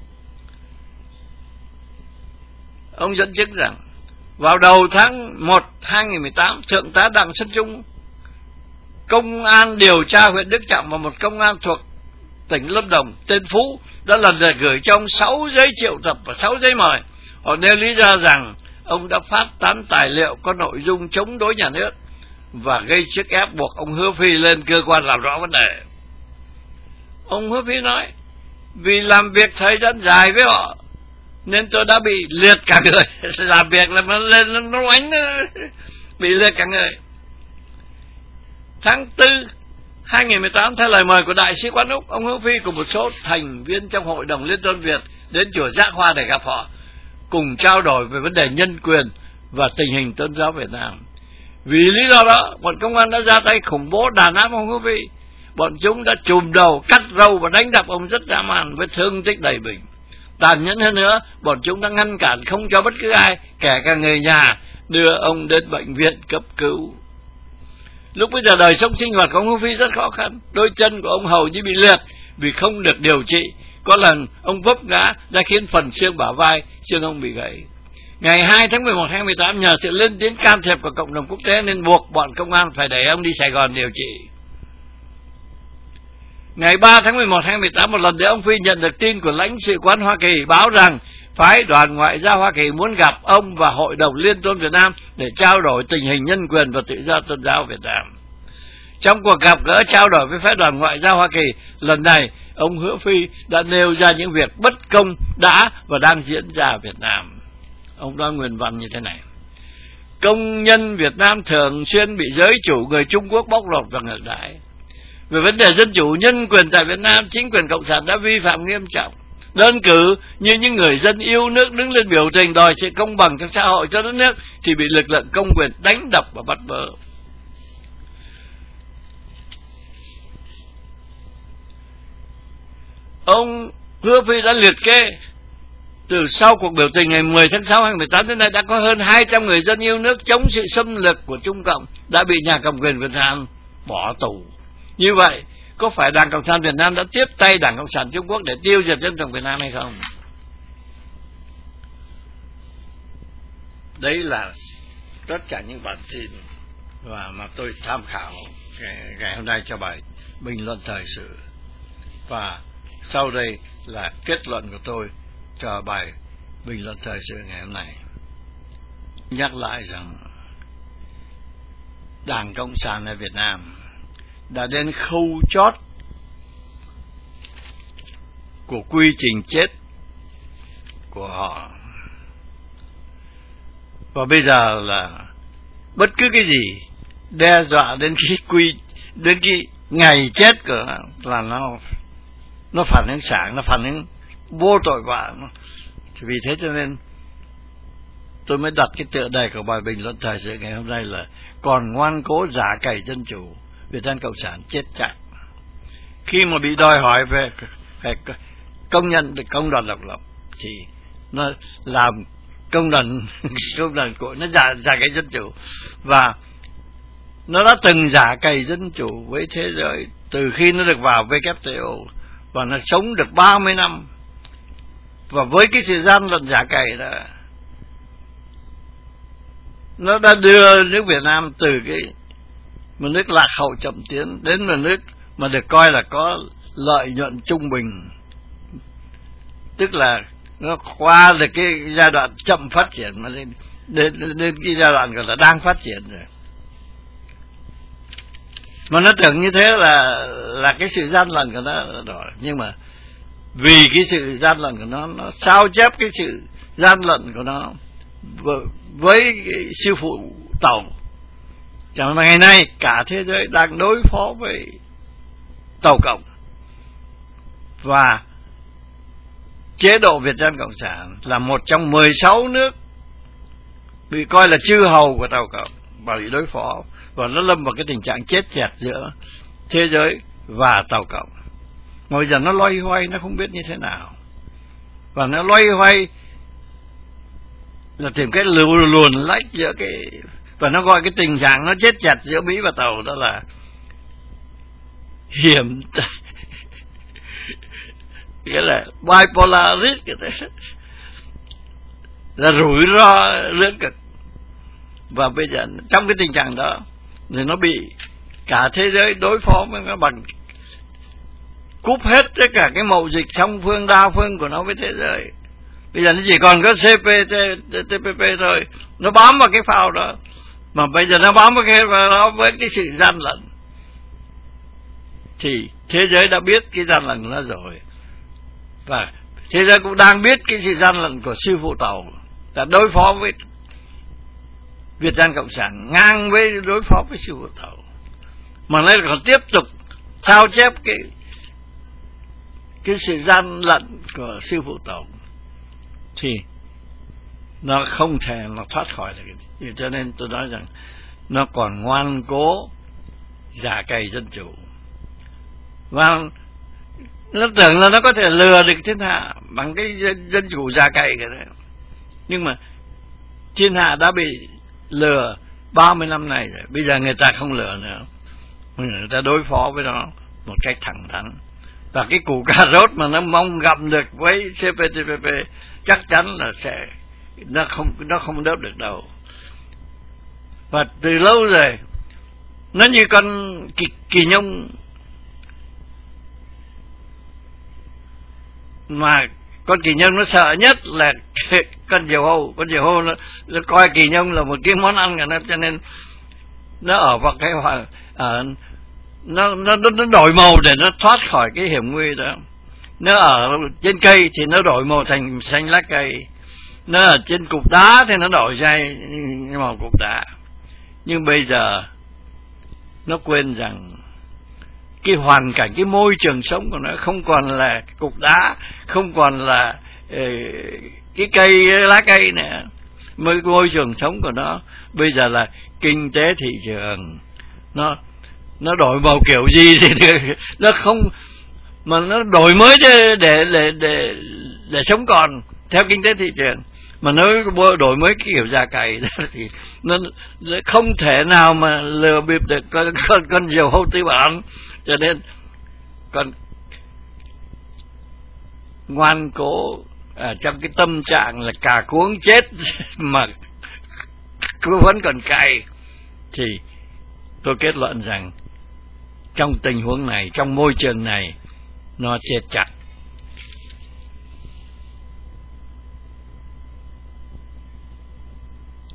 Ông dẫn chứng rằng vào đầu tháng 1 2018, Thượng tá Đặng Xuân Trung, công an điều tra huyện Đức Trọng và một công an thuộc tỉnh Lâm Đồng tên Phú đã lần lượt gửi cho ông 6 giấy triệu tập và 6 giấy mời. Họ nêu lý do rằng ông đã phát tán tài liệu có nội dung chống đối nhà nước và gây sức ép buộc ông Hứa Phi lên cơ quan làm rõ vấn đề. Ông Hứa Phi nói, vì làm việc thời gian dài với họ nên tôi đã bị liệt cả người. Làm việc là nó lên nó oánh, bị liệt cả người. Tháng 4 2018, theo lời mời của Đại sứ quán Úc, ông Hứa Phi cùng một số thành viên trong Hội đồng Liên tôn Việt đến chùa Giác Hoa để gặp họ, cùng trao đổi về vấn đề nhân quyền và tình hình tôn giáo Việt Nam. Vì lý do đó, bọn công an đã ra tay khủng bố đàn áp ông Hứa Phi. Bọn chúng đã chùm đầu, cắt râu và đánh đập ông rất dã man với thương tích đầy mình. Tàn nhẫn hơn nữa, bọn chúng đã ngăn cản không cho bất cứ ai, kể cả người nhà, đưa ông đến bệnh viện cấp cứu. Lúc bây giờ đời sống sinh hoạt của ông Hứa Phi rất khó khăn. Đôi chân của ông hầu như bị liệt vì không được điều trị. Có lần ông vấp ngã đã khiến phần xương bả vai, xương ông bị gãy. Ngày 2 tháng 11 2018, nhờ sự lên tiếng can thiệp của cộng đồng quốc tế nên buộc bọn công an phải đẩy ông đi Sài Gòn điều trị. Ngày 3 tháng 11 2018, một lần nữa ông Phi nhận được tin của lãnh sự quán Hoa Kỳ báo rằng phái đoàn ngoại giao Hoa Kỳ muốn gặp ông và Hội đồng Liên tôn Việt Nam để trao đổi tình hình nhân quyền và tự do tôn giáo Việt Nam. Trong cuộc gặp gỡ trao đổi với phái đoàn ngoại giao Hoa Kỳ lần này, ông Hứa Phi đã nêu ra những việc bất công đã và đang diễn ra ở Việt Nam. Ông nói nguyên văn như thế này: công nhân Việt Nam thường xuyên bị giới chủ người Trung Quốc bóc lột và ngược đãi. Về vấn đề dân chủ nhân quyền tại Việt Nam, chính quyền cộng sản đã vi phạm nghiêm trọng. Đơn cử như những người dân yêu nước đứng lên biểu tình đòi sự công bằng trong xã hội cho đất nước thì bị lực lượng công quyền đánh đập và bắt bớ. Ông Hứa Phi đã liệt kê từ sau cuộc biểu tình ngày 10 tháng 6 2018 đến nay đã có hơn 200 người dân yêu nước chống sự xâm lược của Trung Cộng đã bị nhà cầm quyền Việt Nam bỏ tù. Như vậy, có phải Đảng Cộng sản Việt Nam đã tiếp tay Đảng Cộng sản Trung Quốc để tiêu diệt dân tộc Việt Nam hay không? Đấy là tất cả những bản tin mà tôi tham khảo ngày hôm nay cho bài bình luận thời sự. Và sau đây là kết luận của tôi cho bài bình luận thời sự ngày hôm nay. Nhắc lại rằng Đảng Cộng sản ở Việt Nam đã đến khâu chót của quy trình chết của họ. Và bây giờ là bất cứ cái gì đe dọa đến cái ngày chết của là nó phản ứng sáng, nó phản ứng vô tội vạ. Vì thế cho nên tôi mới đặt cái tựa đề của bài bình luận thời sự ngày hôm nay là còn ngoan cố giả cày dân chủ, Việt Nam Cộng sản chết chắc. Khi mà bị đòi hỏi về phải công nhận được công đoàn độc lập thì nó làm công đoàn của nó giả cày dân chủ, và nó đã từng giả cày dân chủ với thế giới từ khi nó được vào WTO, và nó sống được 30 năm Và với cái sự gian lận giả cày đó, nó đã đưa nước Việt Nam từ một nước lạc hậu chậm tiến đến một nước mà được coi là có lợi nhuận trung bình, tức là nó qua được cái giai đoạn chậm phát triển mà đến cái giai đoạn gọi là đang phát triển rồi. Mà nó tưởng như thế là cái sự gian lận của nó đó. Nhưng mà vì cái sự gian lận của nó sao chép cái sự gian lận của nó với sư phụ Tàu. Chẳng mà ngày nay cả thế giới đang đối phó với Tàu Cộng, và chế độ Việt Dân Cộng sản là một trong 16 nước bị coi là chư hầu của Tàu Cộng và bị đối phó, và nó lâm vào cái tình trạng chết chẹt giữa thế giới và Tàu Cộng. Bây giờ nó loay hoay, nó không biết như thế nào, và nó loay hoay là tìm cái luồn lách giữa cái, và nó gọi cái tình trạng nó chết chặt giữa Mỹ và Tàu đó là hiểm nghĩa là bipolar risk, là rủi ro lưỡng cực. Và bây giờ trong cái tình trạng đó thì nó bị cả thế giới đối phó với nó bằng cúp hết tất cả cái mậu dịch song phương đa phương của nó với thế giới. Bây giờ nó chỉ còn có CPTPP thôi, nó bám vào cái phao đó. Mà bây giờ nó bám vào cái phao đó với cái sự gian lận, thì thế giới đã biết cái gian lận của nó rồi, và thế giới cũng đang biết cái sự gian lận của sư phụ Tàu là đối phó với Việt Dân Cộng sản ngang với đối phó với sư phụ Tàu, mà nó còn tiếp tục sao chép cái sự gian lận của sư phụ Tàu, thì nó không thể nó thoát khỏi được. Cho nên tôi nói rằng nó còn ngoan cố giả cày dân chủ, và nó tưởng là nó có thể lừa được thiên hạ bằng cái dân chủ giả cày cái đấy. Nhưng mà thiên hạ đã bị lừa 30 năm này rồi, bây giờ người ta không lừa nữa, người ta đối phó với nó một cách thẳng thắn. Và cái củ cà rốt mà nó mong gặp được với CPTPP chắc chắn là nó không đớp được đâu. Và từ lâu rồi nó như con kỳ nhung mà con kỳ nhung nó sợ nhất là con diều hâu. Con diều hâu nó coi kỳ nhung là một cái món ăn của nó, cho nên nó ở vào cái nó đổi màu để nó thoát khỏi cái hiểm nguy đó. Nó ở trên cây thì nó đổi màu thành xanh lá cây, nó ở trên cục đá thì nó đổi ra màu cục đá. Nhưng bây giờ nó quên rằng cái hoàn cảnh, cái môi trường sống của nó không còn là cục đá, không còn là cái cây lá cây nữa. Môi trường sống của nó bây giờ là kinh tế thị trường. Nó đổi màu kiểu gì thì nó không, mà nó đổi mới để sống còn theo kinh tế thị trường. Mà nó đổi mới cái kiểu già cày đó thì nó không thể nào mà lừa bịp được con diều hâu tư bản. Cho nên con ngoan cố trong cái tâm trạng là cà cuống chết mà cứ vẫn còn cày, thì tôi kết luận rằng trong tình huống này, trong môi trường này, nó chết chặt.